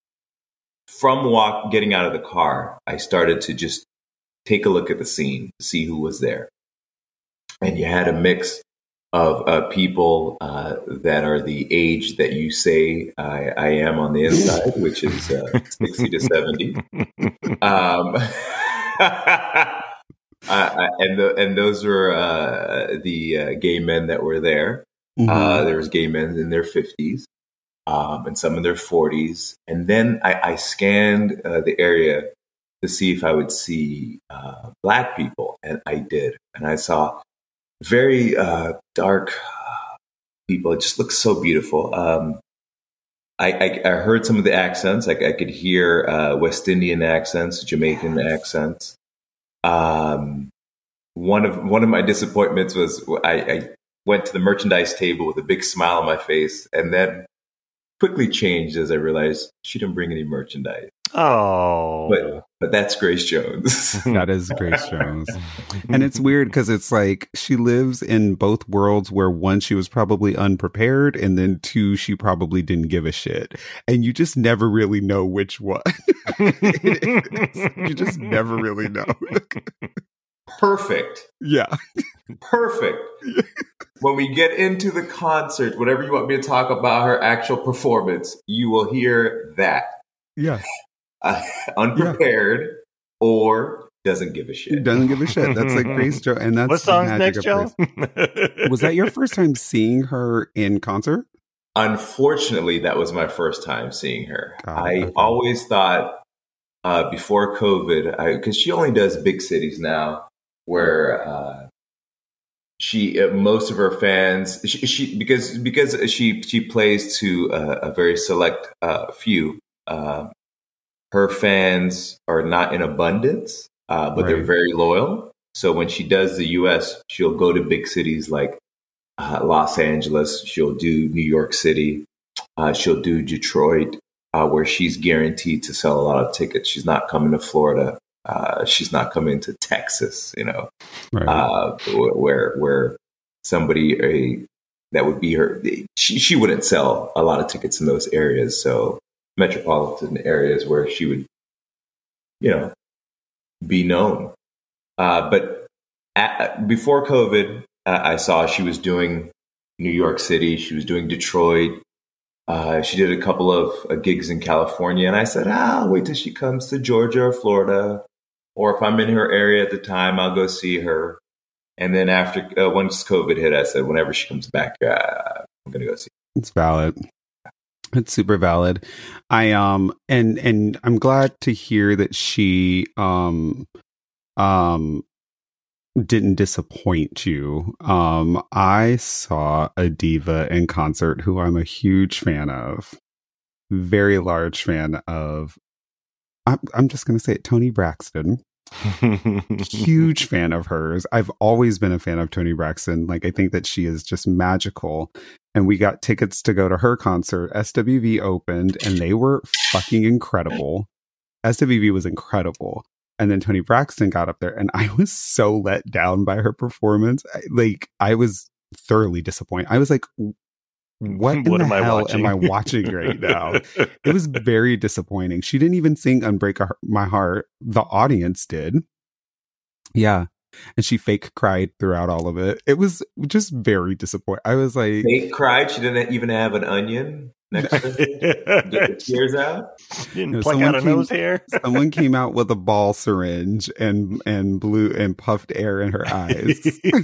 from getting out of the car. I started to just take a look at the scene to see who was there, and you had a mix of people that are the age that you say I am on the inside, which is 60 to 70. And those were the gay men that were there. Mm-hmm. There was gay men in their 50s and some in their 40s. And then I scanned the area to see if I would see Black people, and I did. And I saw very dark people. It just looks so beautiful. I heard some of the accents. I could hear West Indian accents, Jamaican accents. One of my disappointments was I went to the merchandise table with a big smile on my face, and then quickly changed as I realized she didn't bring any merchandise. Oh, but that's Grace Jones. That is Grace Jones. And it's weird because it's like she lives in both worlds where one, she was probably unprepared, and then two, she probably didn't give a shit. And you just never really know which one. You just never really know. Perfect. Yeah. Perfect. When we get into the concert, whatever you want me to talk about her actual performance, you will hear that. Yeah. Unprepared or doesn't give a shit. Doesn't give a shit. That's like Grace Jones. And that's what song's next, Joe? Was that your first time seeing her in concert? Unfortunately, that was my first time seeing her. I always thought before COVID, because she only does big cities now, where most of her fans, because she plays to a very select few. Her fans are not in abundance, but right. They're very loyal. So when she does the U.S., she'll go to big cities like Los Angeles. She'll do New York City. She'll do Detroit, where she's guaranteed to sell a lot of tickets. She's not coming to Florida. She's not coming to Texas, right. Where somebody that would be her. She wouldn't sell a lot of tickets in those areas. So metropolitan areas where she would, be known. But before COVID, I saw she was doing New York City. She was doing Detroit. She did a couple of gigs in California. And I said, I'll wait till she comes to Georgia or Florida. Or if I'm in her area at the time, I'll go see her. And then after, once COVID hit, I said, whenever she comes back, I'm going to go see her. It's valid. It's super valid. And I'm glad to hear that she didn't disappoint you. I saw a diva in concert who I'm a huge fan of. Very large fan of. I'm just going to say it, Toni Braxton. Huge fan of hers. I've always been a fan of Toni Braxton. Like, I think that she is just magical. And we got tickets to go to her concert. SWV opened and they were fucking incredible. SWV was incredible. And then Toni Braxton got up there and I was so let down by her performance. I was thoroughly disappointed. I was like, what in the hell am I watching right now? It was very disappointing. She didn't even sing Unbreak My Heart. The audience did. Yeah. and she fake cried throughout all of it. It was just very disappointing. I was like, fake cried. She didn't even have an onion next to her. Get the tears out. Didn't pluck out a nose hair. Someone came out with a ball syringe and blew and puffed air in her eyes.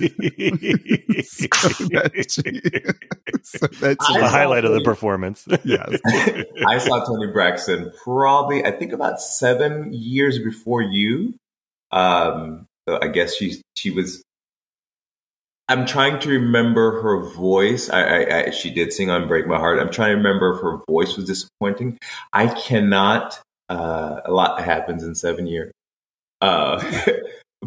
That's the highlight of the performance. Yes. I saw Toni Braxton probably, I think, about 7 years before you. So I guess she was. I'm trying to remember her voice. She did sing on "Break My Heart." I'm trying to remember if her voice was disappointing. I cannot. A lot happens in 7 years. But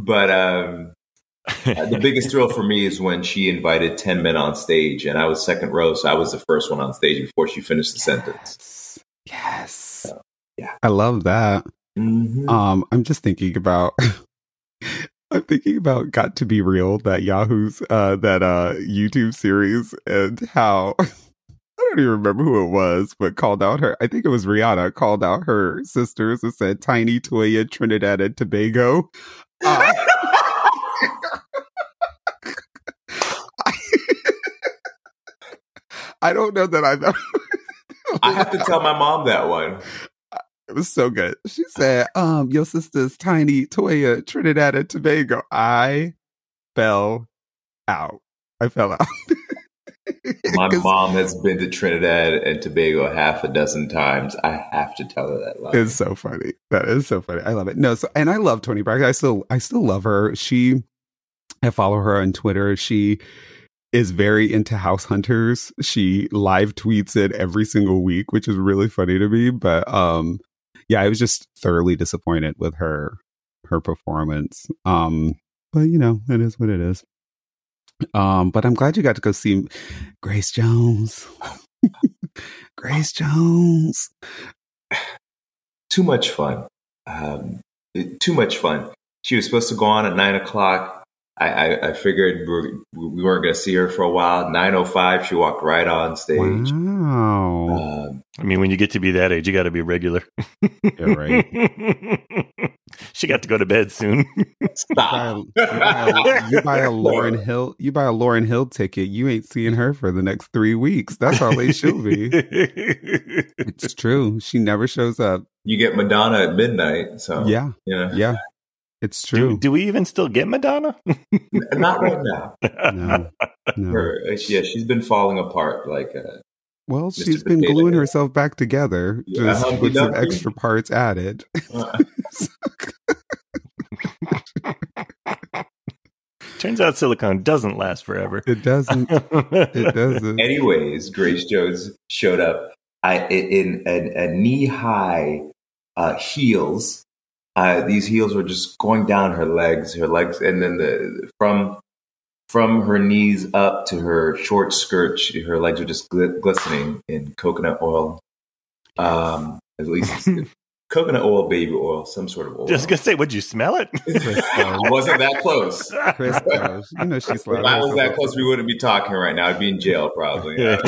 the biggest thrill for me is when she invited 10 men on stage, and I was second row, so I was the first one on stage before she finished the sentence. Yes. So, yeah, I love that. Mm-hmm. I'm just thinking about. I'm thinking about Got to Be Real, that Yahoo's YouTube series, and how I don't even remember who it was, but called out her. I think it was Rihanna called out her sisters and said Tiny, Toya, Trinidad, and Tobago. I don't know that I've ever. I have to tell my mom that one. It was so good. She said, your sister's Tiny, Toya, Trinidad, and Tobago. I fell out. My mom has been to Trinidad and Tobago half a dozen times. I have to tell her that line. It's so funny. That is so funny. I love it. No, and I love Toni Braxton. I still love her. I follow her on Twitter. She is very into House Hunters. She live tweets it every single week, which is really funny to me. But yeah, I was just thoroughly disappointed with her performance. But it is what it is. But I'm glad you got to go see Grace Jones. Grace Jones. Too much fun. Too much fun. She was supposed to go on at 9:00. I figured we weren't going to see her for a while. 9:05, she walked right on stage. Wow. I mean, when you get to be that age, you got to be regular. Yeah, right. She got to go to bed soon. Stop. You buy a Lauryn Hill ticket. You ain't seeing her for the next 3 weeks. That's how late she'll be. It's true. She never shows up. You get Madonna at midnight. So yeah. It's true. Do we even still get Madonna? Not right now. No. She's been falling apart like well, she's been gluing herself back together, just with some extra parts added. Turns out silicone doesn't last forever. It doesn't. It doesn't. Anyways, Grace Jones showed up in a knee-high heels. These heels were just going down her legs, and then from her knees up to her short skirt, her legs were just glistening in coconut oil. At least coconut oil, baby oil, some sort of oil. Just gonna say, would you smell it? I wasn't that close. She's if I was that close, we wouldn't be talking right now. I'd be in jail probably. I'd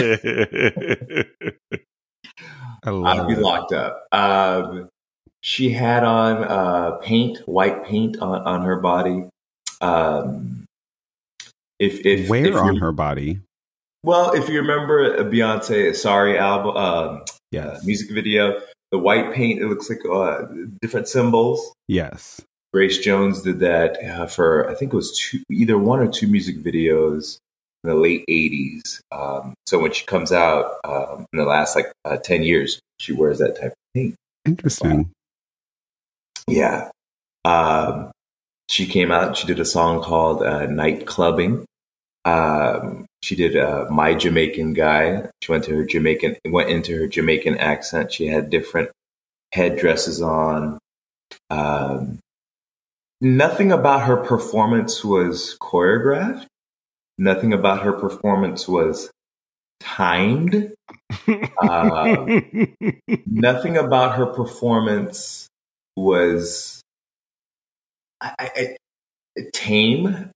be locked up. She had on white paint on her body. If on her body? Well, if you remember a Beyonce Sorry album, music video, the white paint, it looks like different symbols. Yes. Grace Jones did that for, I think it was either one or two music videos in the late 80s. So when she comes out in the last 10 years, she wears that type of paint. Interesting. Yeah. She came out and she did a song called Night Clubbing. She did My Jamaican Guy. She went into her Jamaican accent. She had different headdresses on. Nothing about her performance was choreographed. Nothing about her performance was timed. Nothing about her performance was tame,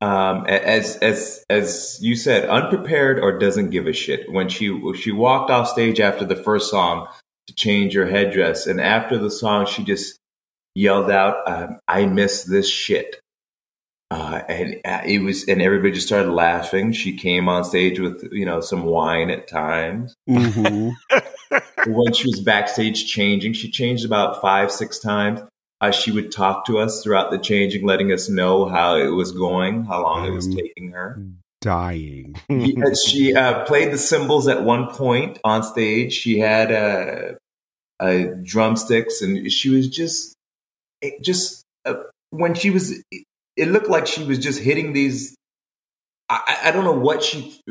as you said, unprepared or doesn't give a shit. When she walked off stage after the first song to change her headdress, and after the song she just yelled out, "I miss this shit." And everybody just started laughing. She came on stage with, some wine at times. Mm-hmm. When she was backstage changing, she changed about 5-6 times. She would talk to us throughout the changing, letting us know how it was going, how long it was taking her. Dying. She played the cymbals at one point on stage. She had drumsticks, and she was just when she was. It looked like she was just hitting these. I don't know what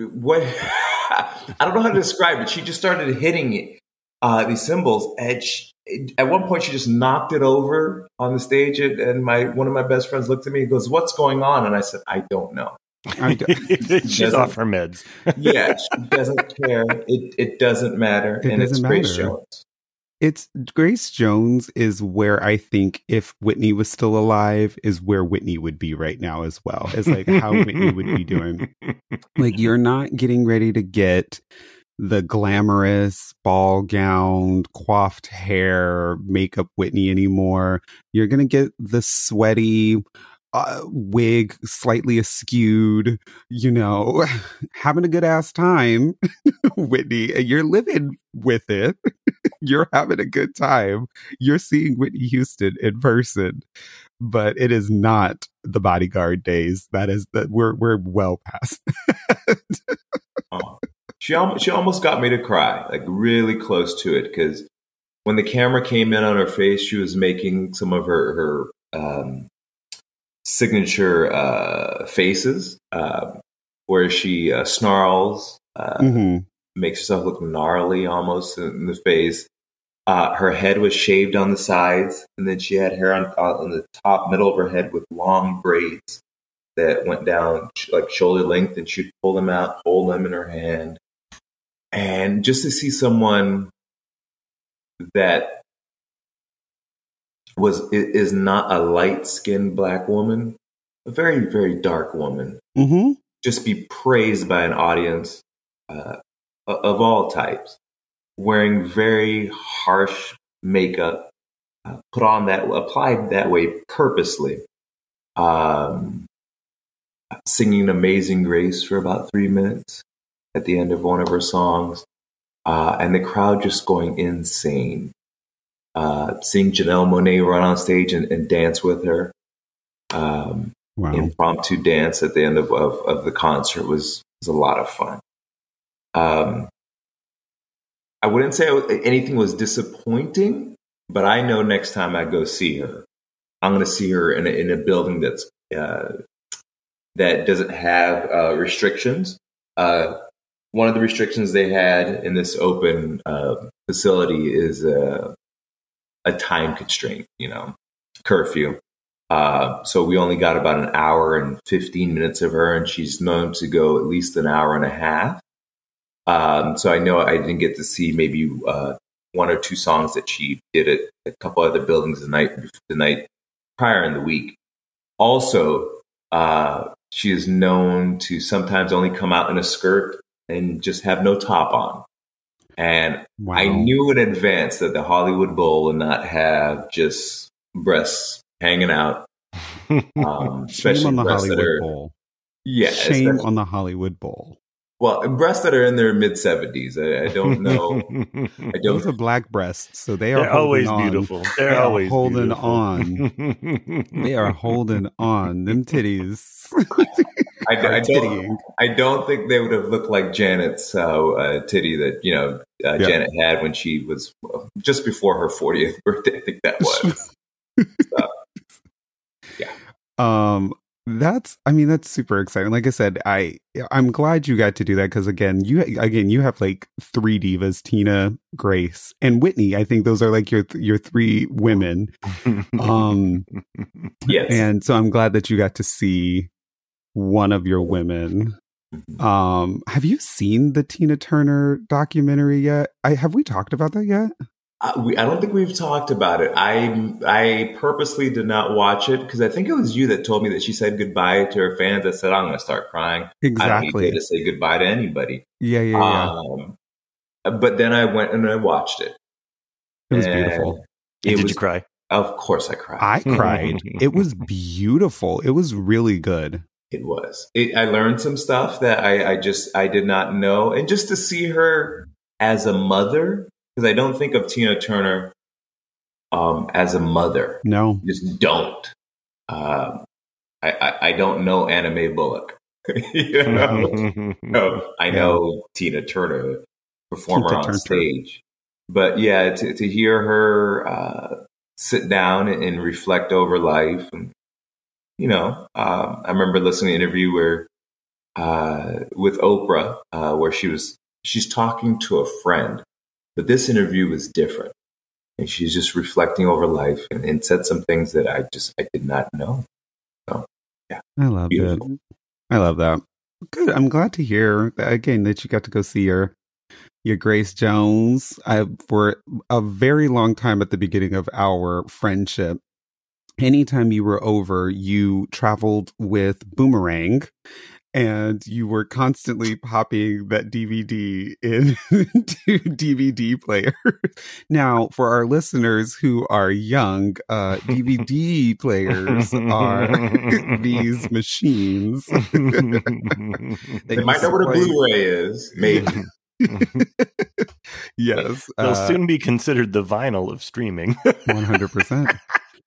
I don't know how to describe it. She just started hitting these cymbals, and at one point she just knocked it over on the stage. And one of my best friends looked at me and goes, "What's going on?" And I said, "I don't know." She's off her meds. Yeah, she doesn't care. It doesn't matter. It's Grace Jones. It's Grace Jones is where I think if Whitney was still alive is where Whitney would be right now as well. It's like how Whitney would be doing. Like, you're not getting ready to get the glamorous ball gown, coiffed hair, makeup Whitney anymore. You're going to get the sweaty wig, slightly askewed, having a good ass time, Whitney, and you're living with it. You're having a good time. You're seeing Whitney Houston in person, but it is not the Bodyguard days. We're well past. She almost got me to cry, like really close to it, because when the camera came in on her face, she was making some of her signature faces, where she snarls, makes herself look gnarly almost in the face. Her head was shaved on the sides, and then she had hair on the top middle of her head with long braids that went down like shoulder length, and she'd pull them out, hold them in her hand. And just to see someone that is not a light-skinned Black woman, a very, very dark woman, just be praised by an audience of all types, wearing very harsh makeup, applied that way purposely, singing Amazing Grace for about 3 minutes at the end of one of her songs, and the crowd just going insane. Seeing Janelle Monáe run on stage and dance with her. Impromptu dance at the end of the concert was a lot of fun. I wouldn't say anything was disappointing, but I know next time I go see her, I'm going to see her in a building that doesn't have restrictions. One of the restrictions they had in this open facility is a time constraint, curfew. So we only got about an hour and 15 minutes of her, and she's known to go at least an hour and a half. So I know I didn't get to see maybe one or two songs that she did at a couple other buildings the night prior in the week. Also, she is known to sometimes only come out in a skirt and just have no top on. And I knew in advance that the Hollywood Bowl would not have just breasts hanging out. Shame on the Hollywood Bowl. Yeah. Shame on the Hollywood Bowl. Well, breasts that are in their mid-70s. I don't know. Those are Black breasts, so they're always beautiful. They're always holding beautiful. on. They are holding on. Them titties. I don't think they would have looked like Janet's titty that Janet had when she was just before her 40th birthday. I think that was. So, yeah. That's super exciting. Like I said, I'm glad you got to do that because again, you have like three divas: Tina, Grace, and Whitney. I think those are like your three women. Yes. And so I'm glad that you got to see one of your women. Have you seen the Tina Turner documentary yet? Have we talked about that yet? I don't think we've talked about it. I purposely did not watch it because I think it was you that told me that she said goodbye to her fans. I said, I'm going to start crying. Exactly. I don't need to say goodbye to anybody. Yeah. But then I went and I watched it. It was beautiful. Did you cry? Of course I cried. I cried. It was beautiful. It was really good. It was. I learned some stuff that I did not know. And just to see her as a mother, because I don't think of Tina Turner as a mother. No. Just don't. I don't know Anna Mae Bullock. You know? No, I know Tina Turner, performer on stage. But yeah, to hear her sit down and reflect over life. And, you know, I remember listening to an interview where with Oprah where she's talking to a friend. But this interview was different. And she's just reflecting over life and said some things that I did not know. So, yeah. I love it. I love that. Good. I'm glad to hear that, again, that you got to go see your Grace Jones. For a very long time at the beginning of our friendship, anytime you were over, you traveled with Boomerang. And you were constantly popping that DVD into DVD players. Now, for our listeners who are young, DVD players are these machines. They might know what a Blu-ray is, maybe. Yes. They'll soon be considered the vinyl of streaming. 100%.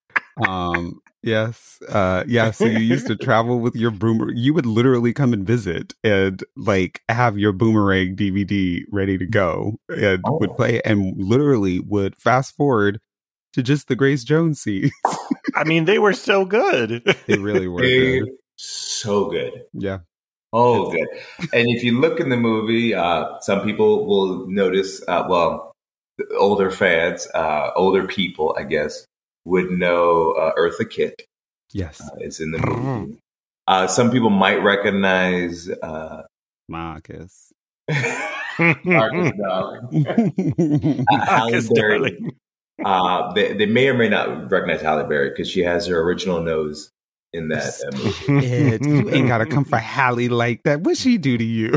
Yes. Yeah. So you used to travel with your boomerang. You would literally come and visit and like have your Boomerang DVD ready to go and would play and literally would fast forward to just the Grace Jones scenes. I mean, they were so good. They really were good. So good. Yeah. Oh, good. And if you look in the movie, some people will notice, older fans, older people, I guess, would know Eartha Kitt. Yes. Is in the movie. Some people might recognize Marcus. Marcus Darling. Halle Berry. They may or may not recognize Halle Berry because she has her original nose in that movie. Ed, you ain't got to come for Halle like that. What'd she do to you?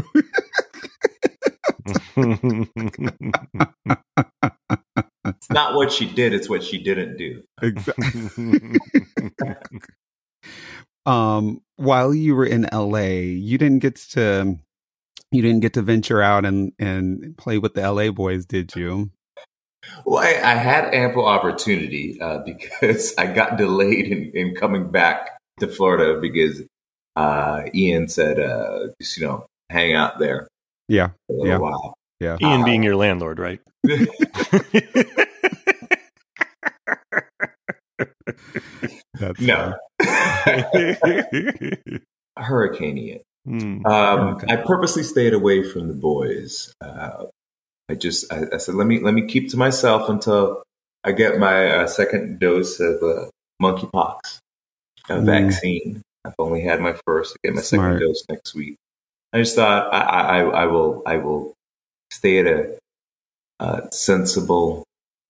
It's not what she did, it's what she didn't do. Exactly. While you were in LA, you didn't get to venture out and play with the LA boys, did you? Well, I had ample opportunity because I got delayed in coming back to Florida because Ian said, just, hang out there. Yeah. For a little while. Yeah. Ian being your landlord, right? No. Hurricane Ian. Okay. I purposely stayed away from the boys. I said, let me keep to myself until I get my second dose of monkeypox vaccine. I've only had my first. I get my second dose next week. I just thought I will stay at a sensible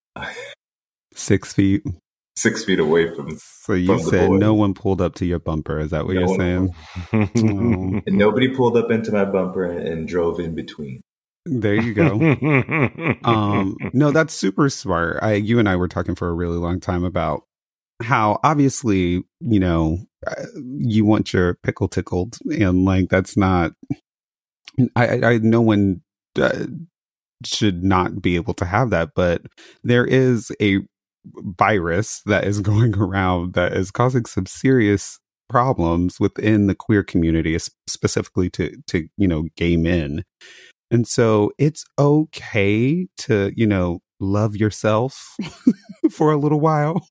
6 feet. 6 feet away from. So you said no one pulled up to your bumper. Is that what you're saying? And nobody pulled up into my bumper and drove in between. There you go. No, that's super smart. You and I were talking for a really long time about how obviously, you want your pickle tickled, and like that's not. I no one should not be able to have that, but there is a virus that is going around that is causing some serious problems within the queer community, specifically to gay men. And so it's okay to, love yourself for a little while.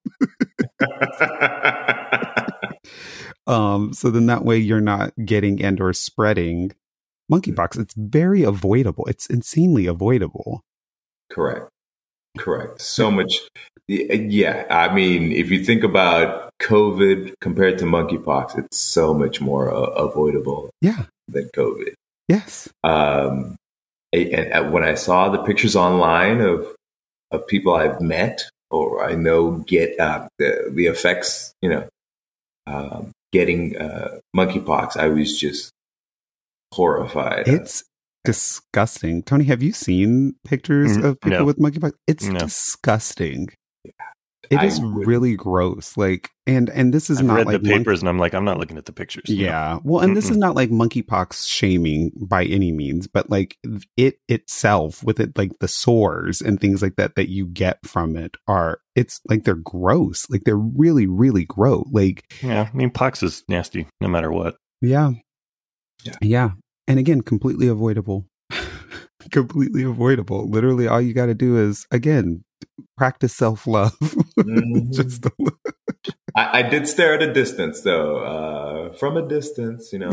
So then that way you're not getting and or spreading monkeypox. It's very avoidable. It's insanely avoidable. Correct. So much. Yeah. I mean, if you think about COVID compared to monkeypox, it's so much more avoidable than COVID. Yes. And when I saw the pictures online of people I've met or I know get the effects, getting monkeypox, I was just horrified. It's disgusting. Tony, have you seen pictures of people with monkeypox? It's disgusting. It is really gross. Like, and this is I've not read like the papers, and I'm like, I'm not looking at the pictures. Yeah. Well, and this is not like monkeypox shaming by any means, but like it itself with it, like the sores and things like that you get from it it's like they're gross. Like they're really, really gross. Like, yeah, I mean, pox is nasty no matter what. Yeah. Yeah. And again, completely avoidable. Completely avoidable. Literally, all you got to do is, again, practice self-love. Just I did stare at a distance, though. From a distance, Bette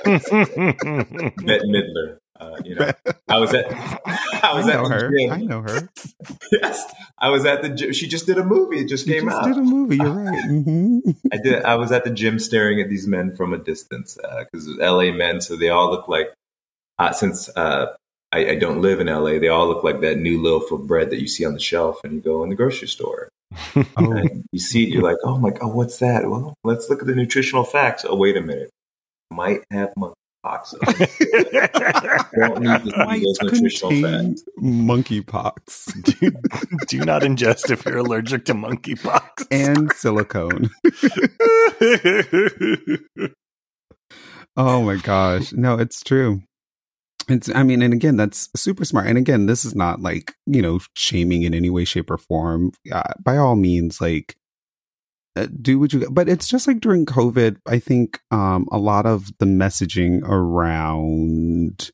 Midler. I was at the gym. I know her. Yes, I was at the gym. She just did a movie. It just came out. Did a movie. You're right. Mm-hmm. I was at the gym staring at these men from a distance because LA men, so they all look like. Since I don't live in LA, they all look like that new loaf of bread that you see on the shelf, and you go in the grocery store. And you see it, you're like, oh my God, what's that? Well, let's look at the nutritional facts. Oh, wait a minute. Might have monkeypox. Don't need to see those nutritional facts. Monkeypox. Do not ingest if you're allergic to monkeypox. And silicone. Oh my gosh. No, it's true. And again, that's super smart. And again, this is not like, shaming in any way, shape, or form. By all means, like, do what you, but it's just like during COVID, I think a lot of the messaging around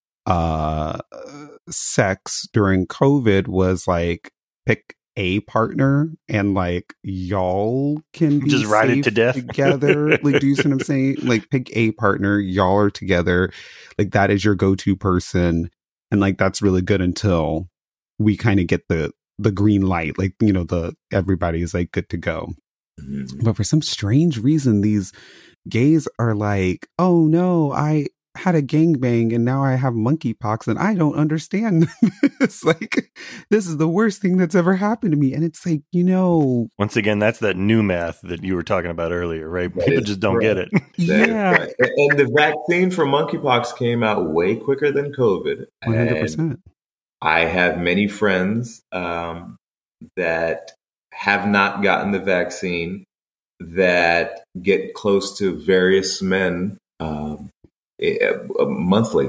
sex during COVID was like, pick a partner and like y'all can be just ride it to death together. Like, do you see what I'm saying? Like, pick a partner, y'all are together, like that is your go-to person, and like that's really good until we kind of get the green light, like the everybody's like good to go. But for some strange reason, these gays are like, oh no, I had a gangbang and now I have monkeypox and I don't understand this. Like, this is the worst thing that's ever happened to me. And it's like, once again, that's that new math that you were talking about earlier, right? People just don't get it. Yeah. Right. And the vaccine for monkeypox came out way quicker than COVID. 100%. And I have many friends that have not gotten the vaccine that get close to various men monthly.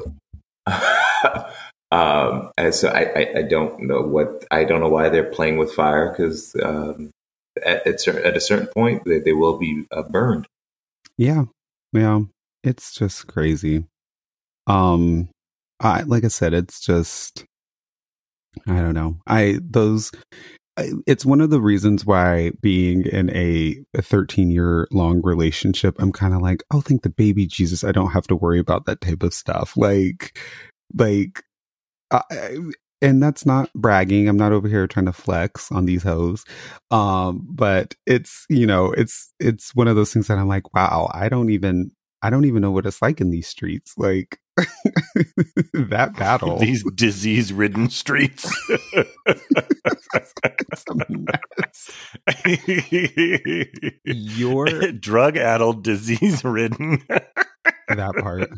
And so I don't know why they're playing with fire, because at a certain point they will be burned. Yeah. It's just crazy. Like I said, it's just, I don't know. It's one of the reasons why being in a 13-year long relationship, I'm kind of like, oh, thank the baby Jesus, I don't have to worry about that type of stuff. And that's not bragging. I'm not over here trying to flex on these hoes. But it's, it's one of those things that I'm like, wow, I don't even know what it's like in these streets. Like, that battle. These disease-ridden streets. It's a mess. You're drug-addled, disease-ridden. That part.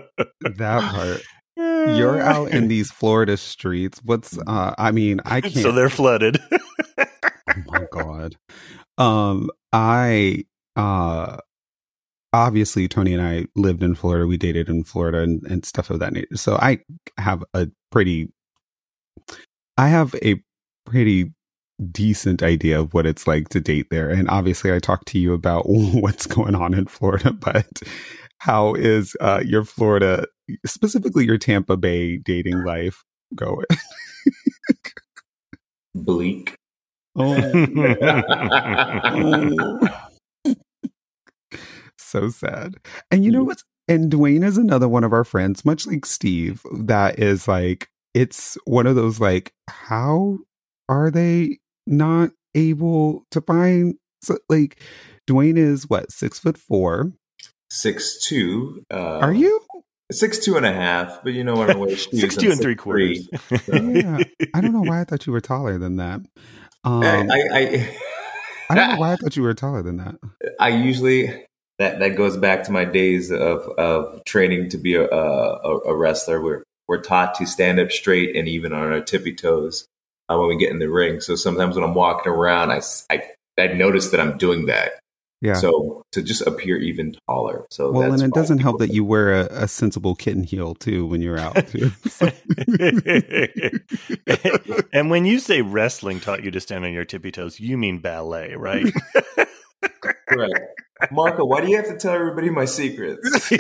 You're out in these Florida streets. I can't. So they're flooded. Oh my God. Obviously, Tony and I lived in Florida. We dated in Florida and stuff of that nature. So I have a pretty decent idea of what it's like to date there. And obviously, I talked to you about what's going on in Florida, but how is your Florida, specifically your Tampa Bay dating life going? Bleak. So sad. And you know what's, and Dwayne is another one of our friends, much like Steve, that is like, it's one of those like, how are they not able to find, like, Dwayne is what, 6'4", 6'2". Are you 6'2.5"? But what I'm wearing shoes. 6'2 3/4". So. Yeah, I don't know why I thought you were taller than that. I don't know why I thought you were taller than that. I usually. That goes back to my days of training to be a wrestler. We're taught to stand up straight and even on our tippy toes. when we get in the ring. So sometimes when I'm walking around, I notice that I'm doing that. Yeah. So to just appear even taller. So well, and it doesn't help that you wear a sensible kitten heel too when you're out too. And when you say wrestling taught you to stand on your tippy toes, you mean ballet, right? Right. Marco, why do you have to tell everybody my secrets?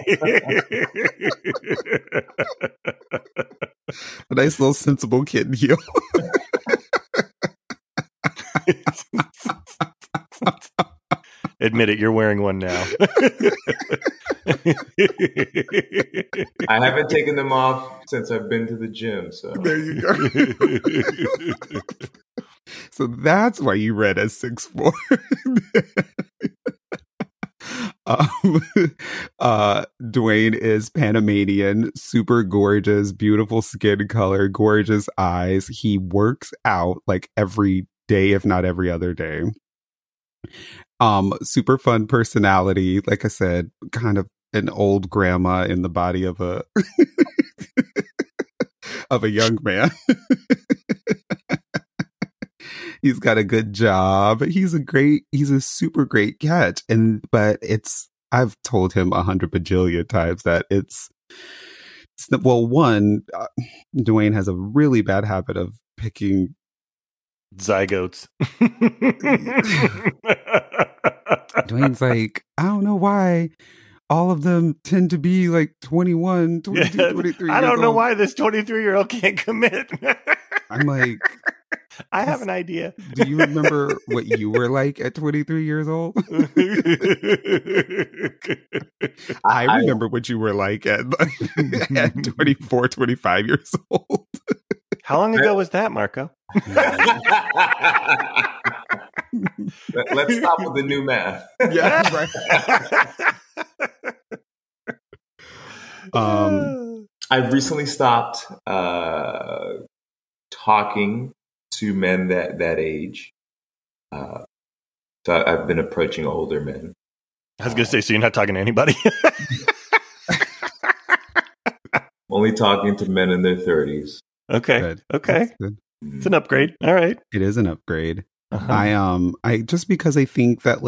A nice little sensible kitten heel. Admit it, you're wearing one now. I haven't taken them off since I've been to the gym. So there you go. So that's why you read as 6'4". Dwayne is Panamanian, super gorgeous, beautiful skin color, gorgeous eyes. He works out like every day, if not every other day. Super fun personality. Like I said, kind of an old grandma in the body of a of a young man. He's got a good job. He's a super great catch. But I've told him 100 bajillion times that Dwayne has a really bad habit of picking zygotes. Dwayne's like, I don't know why all of them tend to be like 21, 22, 23 I don't know why this 23-year-old can't commit. I'm like, I have an idea. Do you remember what you were like at 23 years old? I remember what you were like at 24, 25 years old. How long ago was that, Marco? Let's stop with the new math. Yeah, right. I've recently stopped talking to men that age. So I've been approaching older men. I was going to say, so you're not talking to anybody? Only talking to men in their 30s. Okay. Good. Okay. Good. It's an upgrade. All right. It is an upgrade. Uh-huh. I just because I think that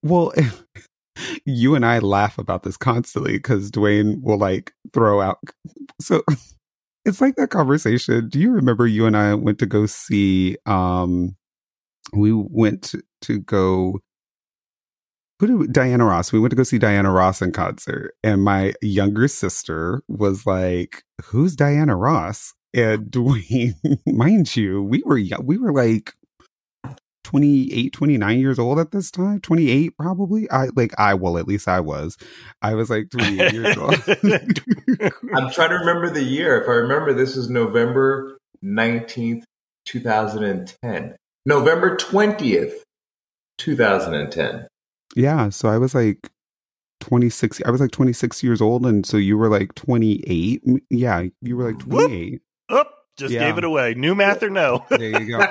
you and I laugh about this constantly because Dwayne will throw out. So it's like that conversation. Do you remember you and I went to go see, we went to go, Diana Ross. We went to go see Diana Ross in concert. And my younger sister was like, who's Diana Ross? And Dwayne, mind you, we were like 28, 29 years old at this time. 28 probably. At least I was. I was like 28 years old. I'm trying to remember the year. If I remember, this is November 19th, 2010. November 20th, 2010. Yeah, so I was like 26. I was like 26 years old, and so you were like 28. Yeah, you were like 28. Just gave it away. New math or no? There you go.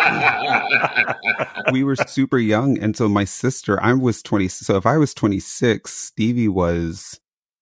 We were super young. And so my sister, I was 20. So if I was 26, Stevie was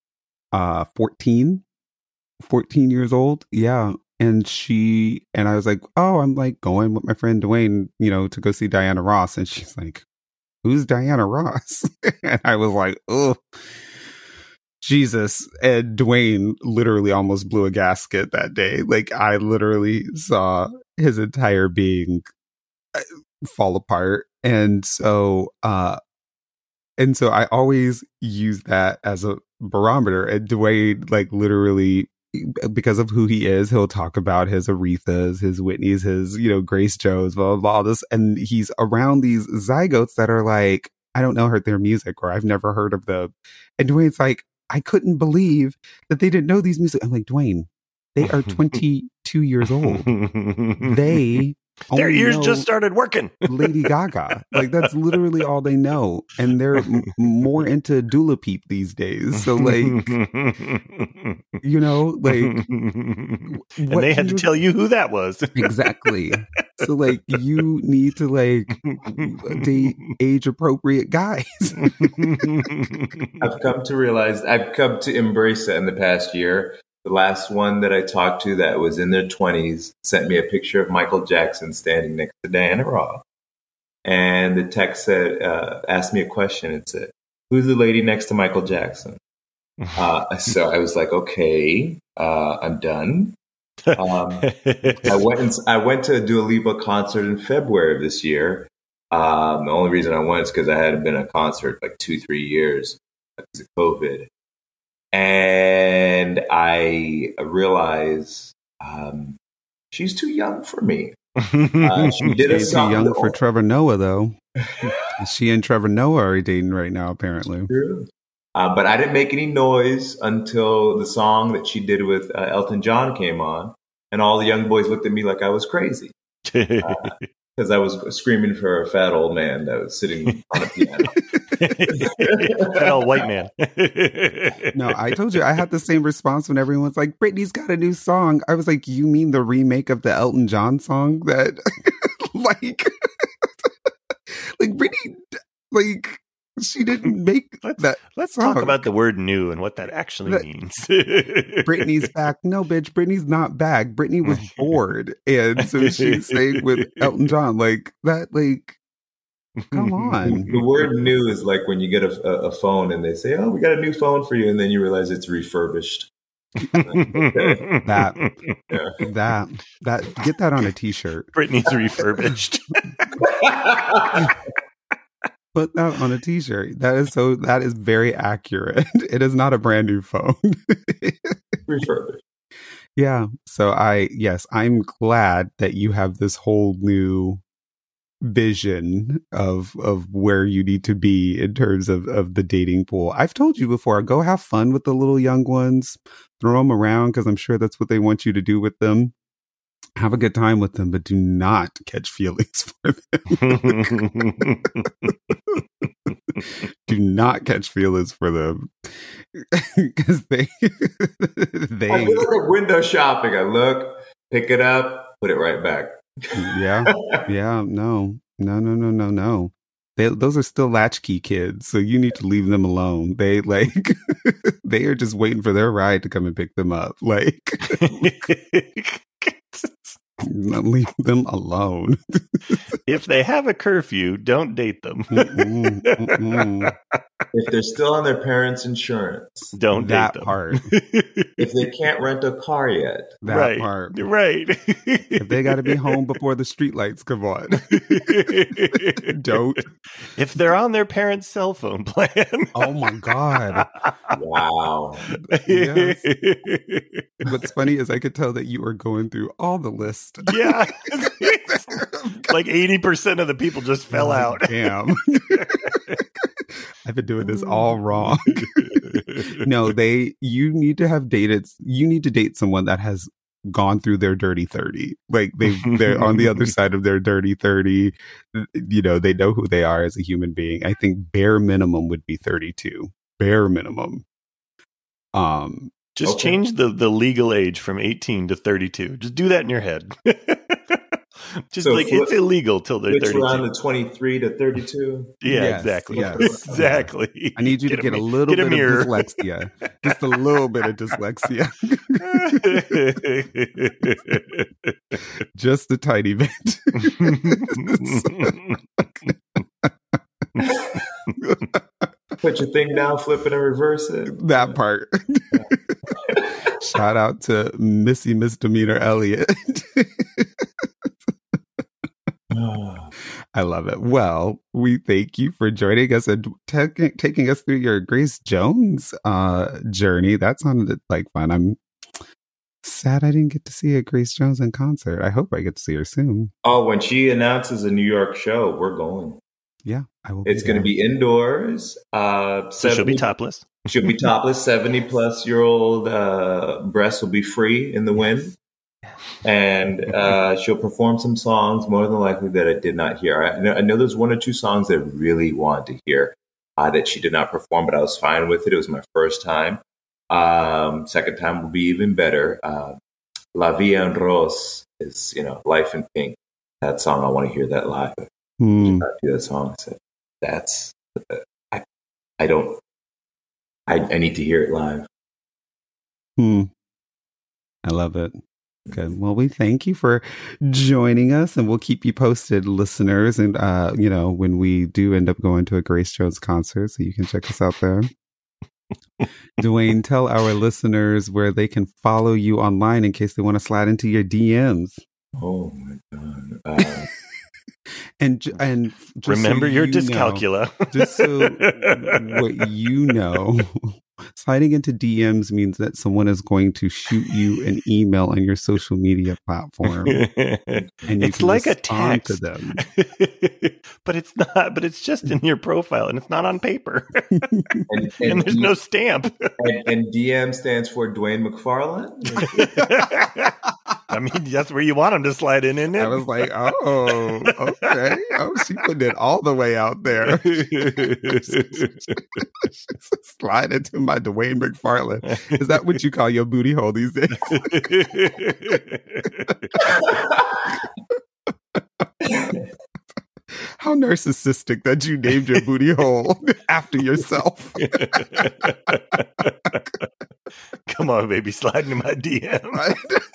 14 years old. Yeah. And I was like, oh, I'm like going with my friend Dwayne, to go see Diana Ross. And she's like, who's Diana Ross? And I was like, oh. Jesus. And Dwayne literally almost blew a gasket that day. I literally saw his entire being fall apart. And so I always use that as a barometer. And Dwayne, literally, because of who he is, he'll talk about his Arethas, his Whitneys, his, Grace Joes, blah, blah, blah, all this. And he's around these zygotes that are like, I don't know their music, or I've never heard of them. And Dwayne's like, I couldn't believe that they didn't know these music. I'm like, Dwayne, they are 22 years old. Their ears just started working. Lady Gaga. That's literally all they know. And they're more into Dula Peep these days. So and they had to tell you who that was. Exactly. So you need to date age appropriate guys. I've come to embrace it in the past year. the last one that I talked to that was in their 20s sent me a picture of Michael Jackson standing next to Diana Ross. And the text said, asked me a question. It said, "Who's the lady next to Michael Jackson?" So I was like, okay, I'm done. I went to a Dua Lipa concert in February of this year. The only reason I went is because I hadn't been at a concert like 2-3 years because of COVID. And I realized she's too young for me. She did a song. Too young for Trevor Noah, though. She and Trevor Noah are dating right now, apparently. True. But I didn't make any noise until the song that she did with Elton John came on, and all the young boys looked at me like I was crazy because I was screaming for a fat old man that was sitting on a piano. Fat old white man. No, I told you I had the same response when everyone's like, "Britney's got a new song." I was like, "You mean the remake of the Elton John song that, like Britney, like." She didn't make that. Let's talk about the word "new" and what that actually means. Britney's back. No, bitch. Britney's not back. Britney was bored, and so she stayed with Elton John. Like that. Like, come on. The word "new" is like when you get a phone and they say, "Oh, we got a new phone for you," and then you realize it's refurbished. That get that on a t-shirt. Britney's refurbished. Put that on a t-shirt. That is very accurate. It is not a brand new phone. Refurbished. Yeah. So I'm glad that you have this whole new vision of where you need to be in terms of the dating pool. I've told you before, go have fun with the little young ones, throw them around because I'm sure that's what they want you to do with them. Have a good time with them, but do not catch feelings for them. Do not catch feelings for them because they. I feel like a window shopping. I look, pick it up, put it right back. Yeah. No. Those are still latchkey kids, so you need to leave them alone. They they are just waiting for their ride to come and pick them up. Like. Leave them alone. If they have a curfew, don't date them. If they're still on their parents' insurance, don't date them. Part. If they can't rent a car yet, that part. Right. If they got to be home before the streetlights come on, don't. If they're on their parents' cell phone plan. Oh my God! Wow. Yes. What's funny is I could tell that you are going through all the list. Yeah. Like 80% of the people just fell out. Damn. I've been doing this all wrong. No, you need to date someone that has gone through their dirty 30. Like they're on the other side of their dirty 30. You know, they know who they are as a human being. I think bare minimum would be 32. Bare minimum. Just change the legal age from 18 to 32. Just do that in your head. Just so it's illegal till they're 32. Around the 23 to 32. Yeah, yes, exactly. Yes. Exactly. I need you to get a little bit of dyslexia. Just a little bit of dyslexia. Just a tiny bit. Put your thing down, flip it, and reverse it. That part. Shout out to Missy Misdemeanor Elliott. I love it. Well, we thank you for joining us and taking us through your Grace Jones journey. That sounded like fun. I'm sad I didn't get to see a Grace Jones in concert. I hope I get to see her soon. Oh, when she announces a New York show, we're going. Yeah, I will. It's going to be indoors. So she'll be topless. She'll be topless. 70-plus-year-old breasts will be free in the wind. And she'll perform some songs, more than likely, that I did not hear. I know there's one or two songs that I really want to hear that she did not perform, but I was fine with it. It was my first time. Second time will be even better. La Vie en Rose is, Life in Pink. That song, I want to hear that live. I do that song. I said, that's, I need to hear it live. I love it. Good. Well, we thank you for joining us, and we'll keep you posted, listeners. And, when we do end up going to a Grace Jones concert, so you can check us out there. Dwayne, tell our listeners where they can follow you online in case they want to slide into your DMs. Oh, my God. And remember your dyscalculia. Just so what you know, sliding into DMs means that someone is going to shoot you an email on your social media platform, and it's like a text to them. But it's not. But it's just in your profile, and it's not on paper, and there's no stamp. And DM stands for Dwayne McFarland. I mean, that's where you want them to slide in, isn't it? I was like, oh, okay. Oh, she put it all the way out there. Slide into my Dwayne McFarland. Is that what you call your booty hole these days? How narcissistic that you named your booty hole after yourself. Come on, baby, slide into my DM. Right?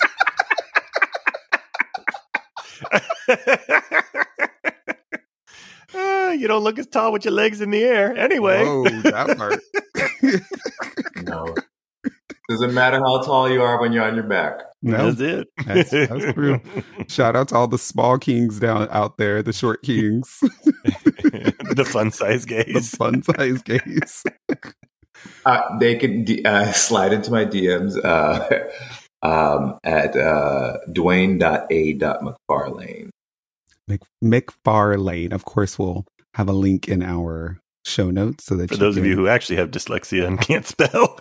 You don't look as tall with your legs in the air. Anyway. Oh, that part. No. Doesn't matter how tall you are when you're on your back. No, that's it. That's true. Shout out to all the small kings out there, the short kings. The fun size gays. The fun size gays. They can slide into my DMs at Dwayne.a.McFarlane. McFarlane. Of course, we'll have a link in our show notes so that for those of you who actually have dyslexia and can't spell.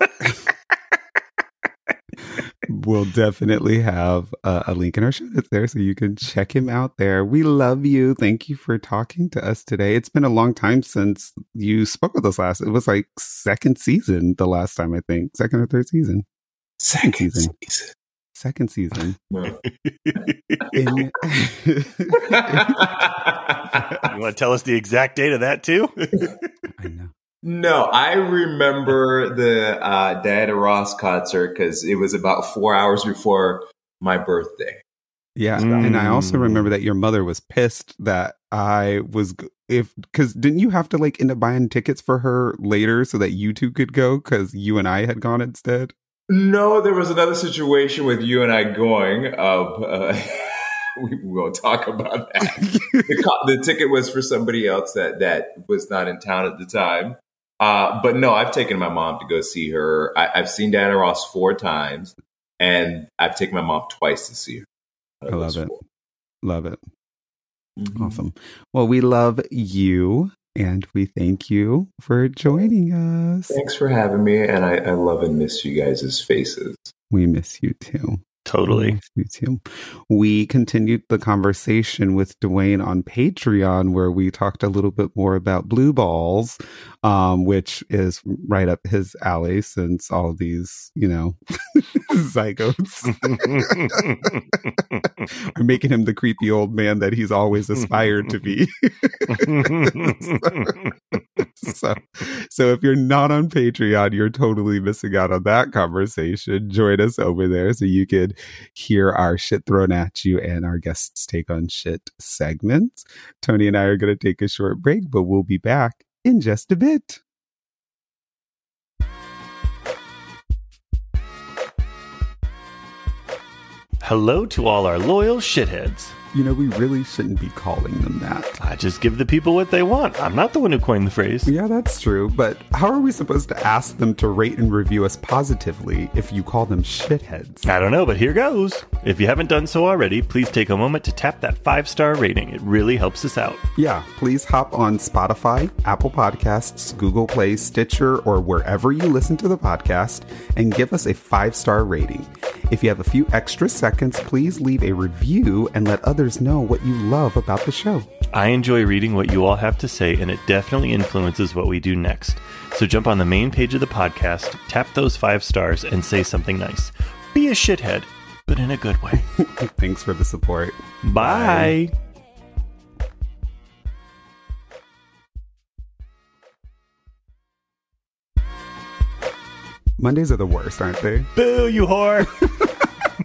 We'll definitely have a link in our show notes there so you can check him out there. We love you. Thank you for talking to us today. It's been a long time since you spoke with us last. It was like second season the last time, I think. Second or third season. Second season. You want to tell us the exact date of that too? I know. No, I remember the Diana Ross concert because it was about 4 hours before my birthday. Yeah, and I also remember that your mother was pissed that I was because didn't you have to like end up buying tickets for her later so that you two could go because you and I had gone instead? No, there was another situation with you and I going. We won't talk about that. The ticket was for somebody else that was not in town at the time. But no, I've taken my mom to go see her. I've seen Diana Ross 4 times, and I've taken my mom twice to see her. I love it. Love it. Mm-hmm. Awesome. Well, we love you, and we thank you for joining us. Thanks for having me, and I love and miss you guys' faces. We miss you too. Totally. You too. We continued the conversation with Dwayne on Patreon, where we talked a little bit more about blue balls, which is right up his alley since all these, zygotes are making him the creepy old man that he's always aspired to be. So if you're not on Patreon, you're totally missing out on that conversation. Join us over there so you can hear our shit thrown at you and our guests take on shit segments. Tony and I are going to take a short break, but we'll be back in just a bit. Hello to all our loyal shitheads. We really shouldn't be calling them that. I just give the people what they want. I'm not the one who coined the phrase. Yeah, that's true. But how are we supposed to ask them to rate and review us positively if you call them shitheads? I don't know, but here goes. If you haven't done so already, please take a moment to tap that 5-star rating. It really helps us out. Yeah, please hop on Spotify, Apple Podcasts, Google Play, Stitcher, or wherever you listen to the podcast and give us a 5-star rating. If you have a few extra seconds, please leave a review and let others know what you love about the show. I enjoy reading what you all have to say, and it definitely influences what we do next. So jump on the main page of the podcast, tap those 5 stars, and say something nice. Be a shithead, but in a good way. Thanks for the support. Bye. Mondays are the worst, aren't they? Boo, you whore.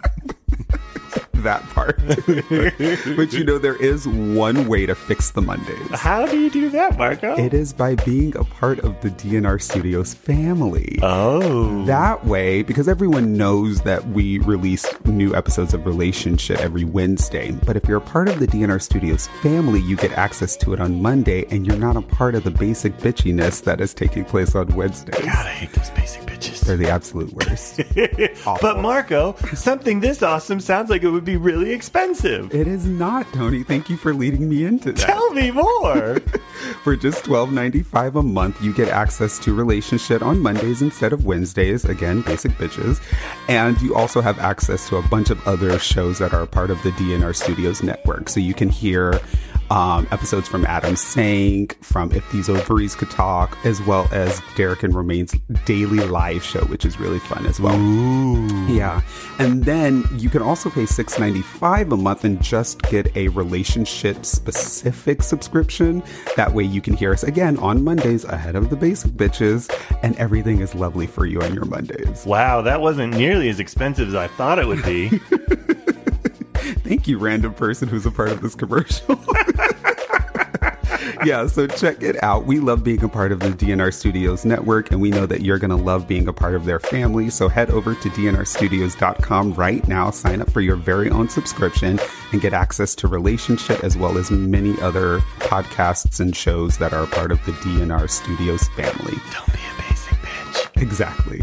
that part. But there is one way to fix the Mondays. How do you do that, Marco? It is by being a part of the DNR Studios family. Oh. That way, because everyone knows that we release new episodes of Relationship every Wednesday. But if you're a part of the DNR Studios family, you get access to it on Monday, and you're not a part of the basic bitchiness that is taking place on Wednesdays. God, I hate those basic bitches. They're the absolute worst. But Marco, something this awesome sounds like it would be really expensive. It is not, Tony. Thank you for leading me into that. Tell me more. For just $12.95 a month, you get access to Relationship on Mondays instead of Wednesdays. Again, basic bitches. And you also have access to a bunch of other shows that are a part of the DNR Studios network. So you can hear episodes from Adam Sank, from If These Ovaries Could Talk, as well as Derek and Romaine's daily live show, which is really fun as well. Ooh. Yeah. And then you can also pay $6.95 a month and just get a relationship-specific subscription. That way you can hear us again on Mondays ahead of the basic bitches, and everything is lovely for you on your Mondays. Wow, that wasn't nearly as expensive as I thought it would be. Thank you, random person who's a part of this commercial. Yeah, so check it out. We love being a part of the DNR Studios network, and we know that you're going to love being a part of their family. So head over to dnrstudios.com right now, sign up for your very own subscription, and get access to Relationship as well as many other podcasts and shows that are a part of the DNR Studios family. Don't be a basic bitch. Exactly.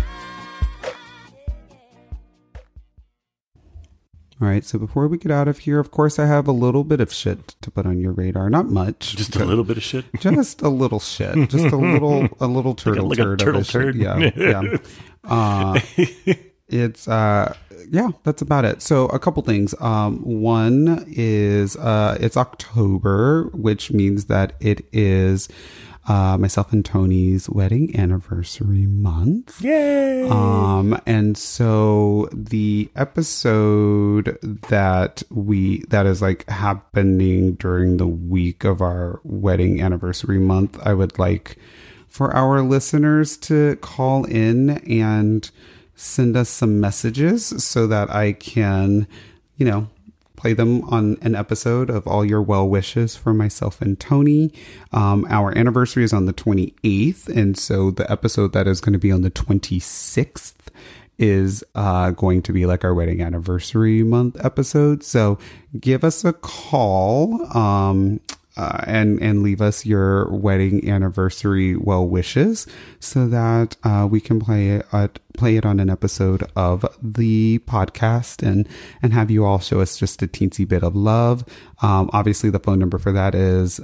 All right, so before we get out of here, of course, I have a little bit of shit to put on your radar. Not much. Just a little bit of shit? Just a little shit. Just a little turtle like turd. A turtle of turd? Shit. Yeah. It's, yeah, that's about it. So a couple things. One is it's October, which means that it is myself and Tony's wedding anniversary month. Yay! And so the episode that is like happening during the week of our wedding anniversary month, I would like for our listeners to call in and send us some messages so that I can, play them on an episode of all your well wishes for myself and Tony. Our anniversary is on the 28th, and so the episode that is going to be on the 26th is going to be like our wedding anniversary month episode. So give us a call and leave us your wedding anniversary well wishes so that we can play it on an episode of the podcast and have you all show us just a teensy bit of love. Obviously the phone number for that is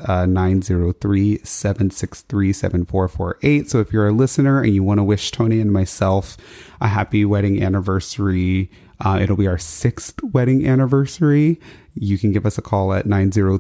903-763-7448. So if you're a listener and you want to wish Tony and myself a happy wedding anniversary, it'll be our 6th wedding anniversary. You can give us a call at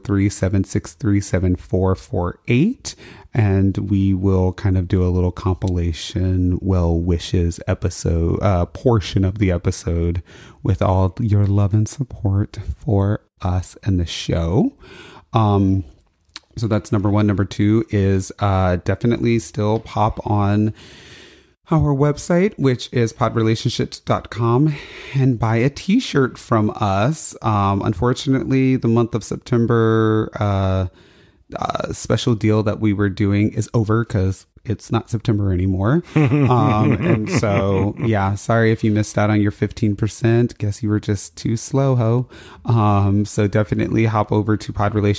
903-763-7448, and we will kind of do a little compilation well wishes episode, portion of the episode with all your love and support for us and the show. So that's number one. Number two is definitely still pop on our website, which is podrelationships.com, and buy a t-shirt from us. Unfortunately, the month of September special deal that we were doing is over because it's not September anymore. And so, yeah, sorry if you missed out on your 15%. Guess you were just too slow, ho. So definitely hop over to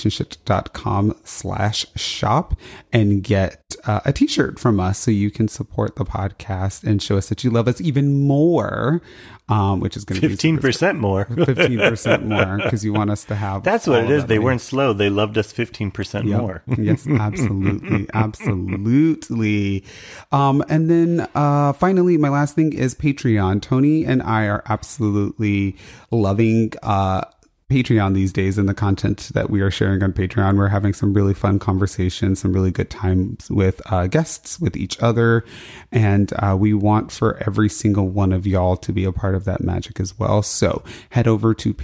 podrelationships.com/shop and get a t-shirt from us so you can support the podcast and show us that you love us even more. Which is going to be 15% more. 15% more because you want us to have. That's what it is. They weren't slow. They loved us 15% more. Yes, absolutely. Absolutely. And then finally, my last thing is Patreon. Tony and I are absolutely loving Patreon these days and the content that we are sharing on Patreon. We're having some really fun conversations, some really good times with guests, with each other. And we want for every single one of y'all to be a part of that magic as well. So head over to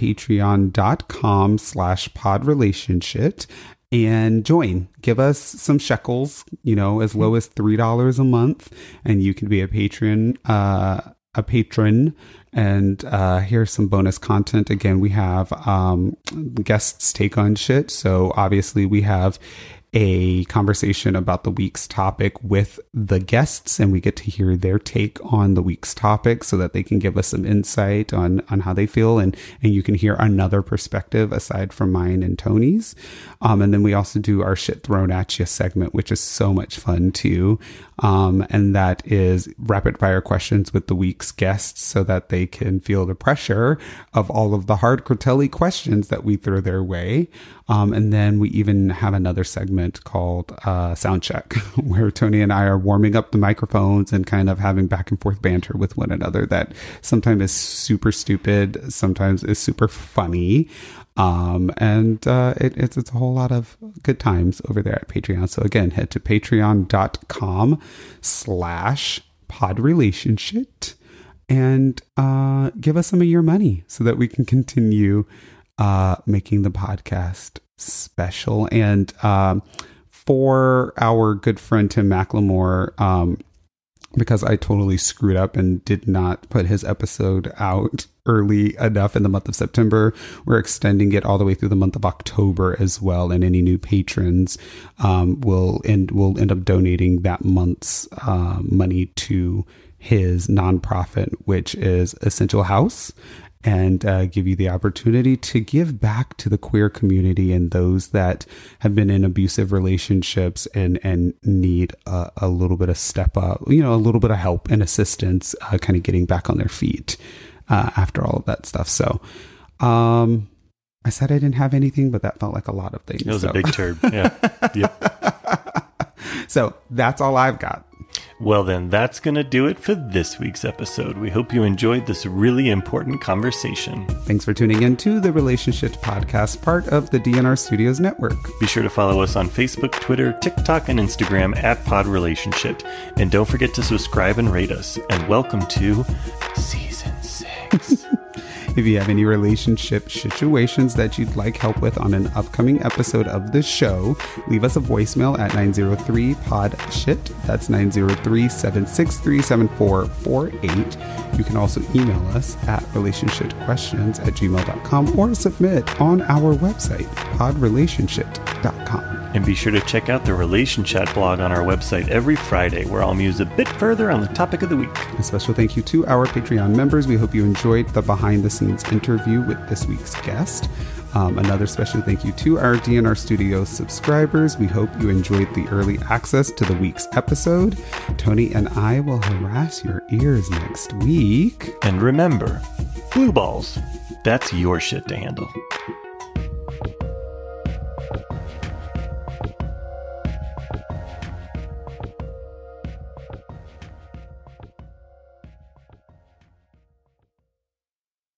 patreon.com/podrelationship and join. Give us some shekels, as low as $3 a month, and you can be a patron a patron and hear some bonus content. Again, we have guests take on shit. So obviously we have a conversation about the week's topic with the guests, and we get to hear their take on the week's topic so that they can give us some insight on how they feel, and you can hear another perspective aside from mine and Tony's. And then we also do our shit thrown at you segment, which is so much fun too. And that is rapid fire questions with the week's guests so that they can feel the pressure of all of the hard Cortelli questions that we throw their way. And then we even have another segment called Sound Check, where Tony and I are warming up the microphones and kind of having back and forth banter with one another that sometimes is super stupid, sometimes is super funny. It's a whole lot of good times over there at Patreon. So again, head to patreon.com/podrelationship and give us some of your money so that we can continue making the podcast special. And for our good friend Tim McLemore, because I totally screwed up and did not put his episode out early enough in the month of September, we're extending it all the way through the month of October as well. And any new patrons will end up donating that month's money to his nonprofit, which is Essential House, and give you the opportunity to give back to the queer community and those that have been in abusive relationships and need a little bit of step up, a little bit of help and assistance, kind of getting back on their feet after all of that stuff. So I said I didn't have anything, but that felt like a lot of things. It was a big turd. Yeah. Yep. So that's all I've got. Well, then, that's going to do it for this week's episode. We hope you enjoyed this really important conversation. Thanks for tuning in to the Relationship Podcast, part of the DNR Studios network. Be sure to follow us on Facebook, Twitter, TikTok, and Instagram at Pod Relationship. And don't forget to subscribe and rate us. And welcome to Season 6. If you have any relationship situations that you'd like help with on an upcoming episode of the show, leave us a voicemail at 903-POD-SHIT. That's 903-763-7448. You can also email us at relationshipquestions@gmail.com or submit on our website, podrelationship.com. And be sure to check out the Relation Chat blog on our website every Friday, where I'll muse a bit further on the topic of the week. A special thank you to our Patreon members. We hope you enjoyed the behind-the-scenes interview with this week's guest. Another special thank you to our DNR Studios subscribers. We hope you enjoyed the early access to the week's episode. Tony and I will harass your ears next week. And remember, blue balls, that's your shit to handle.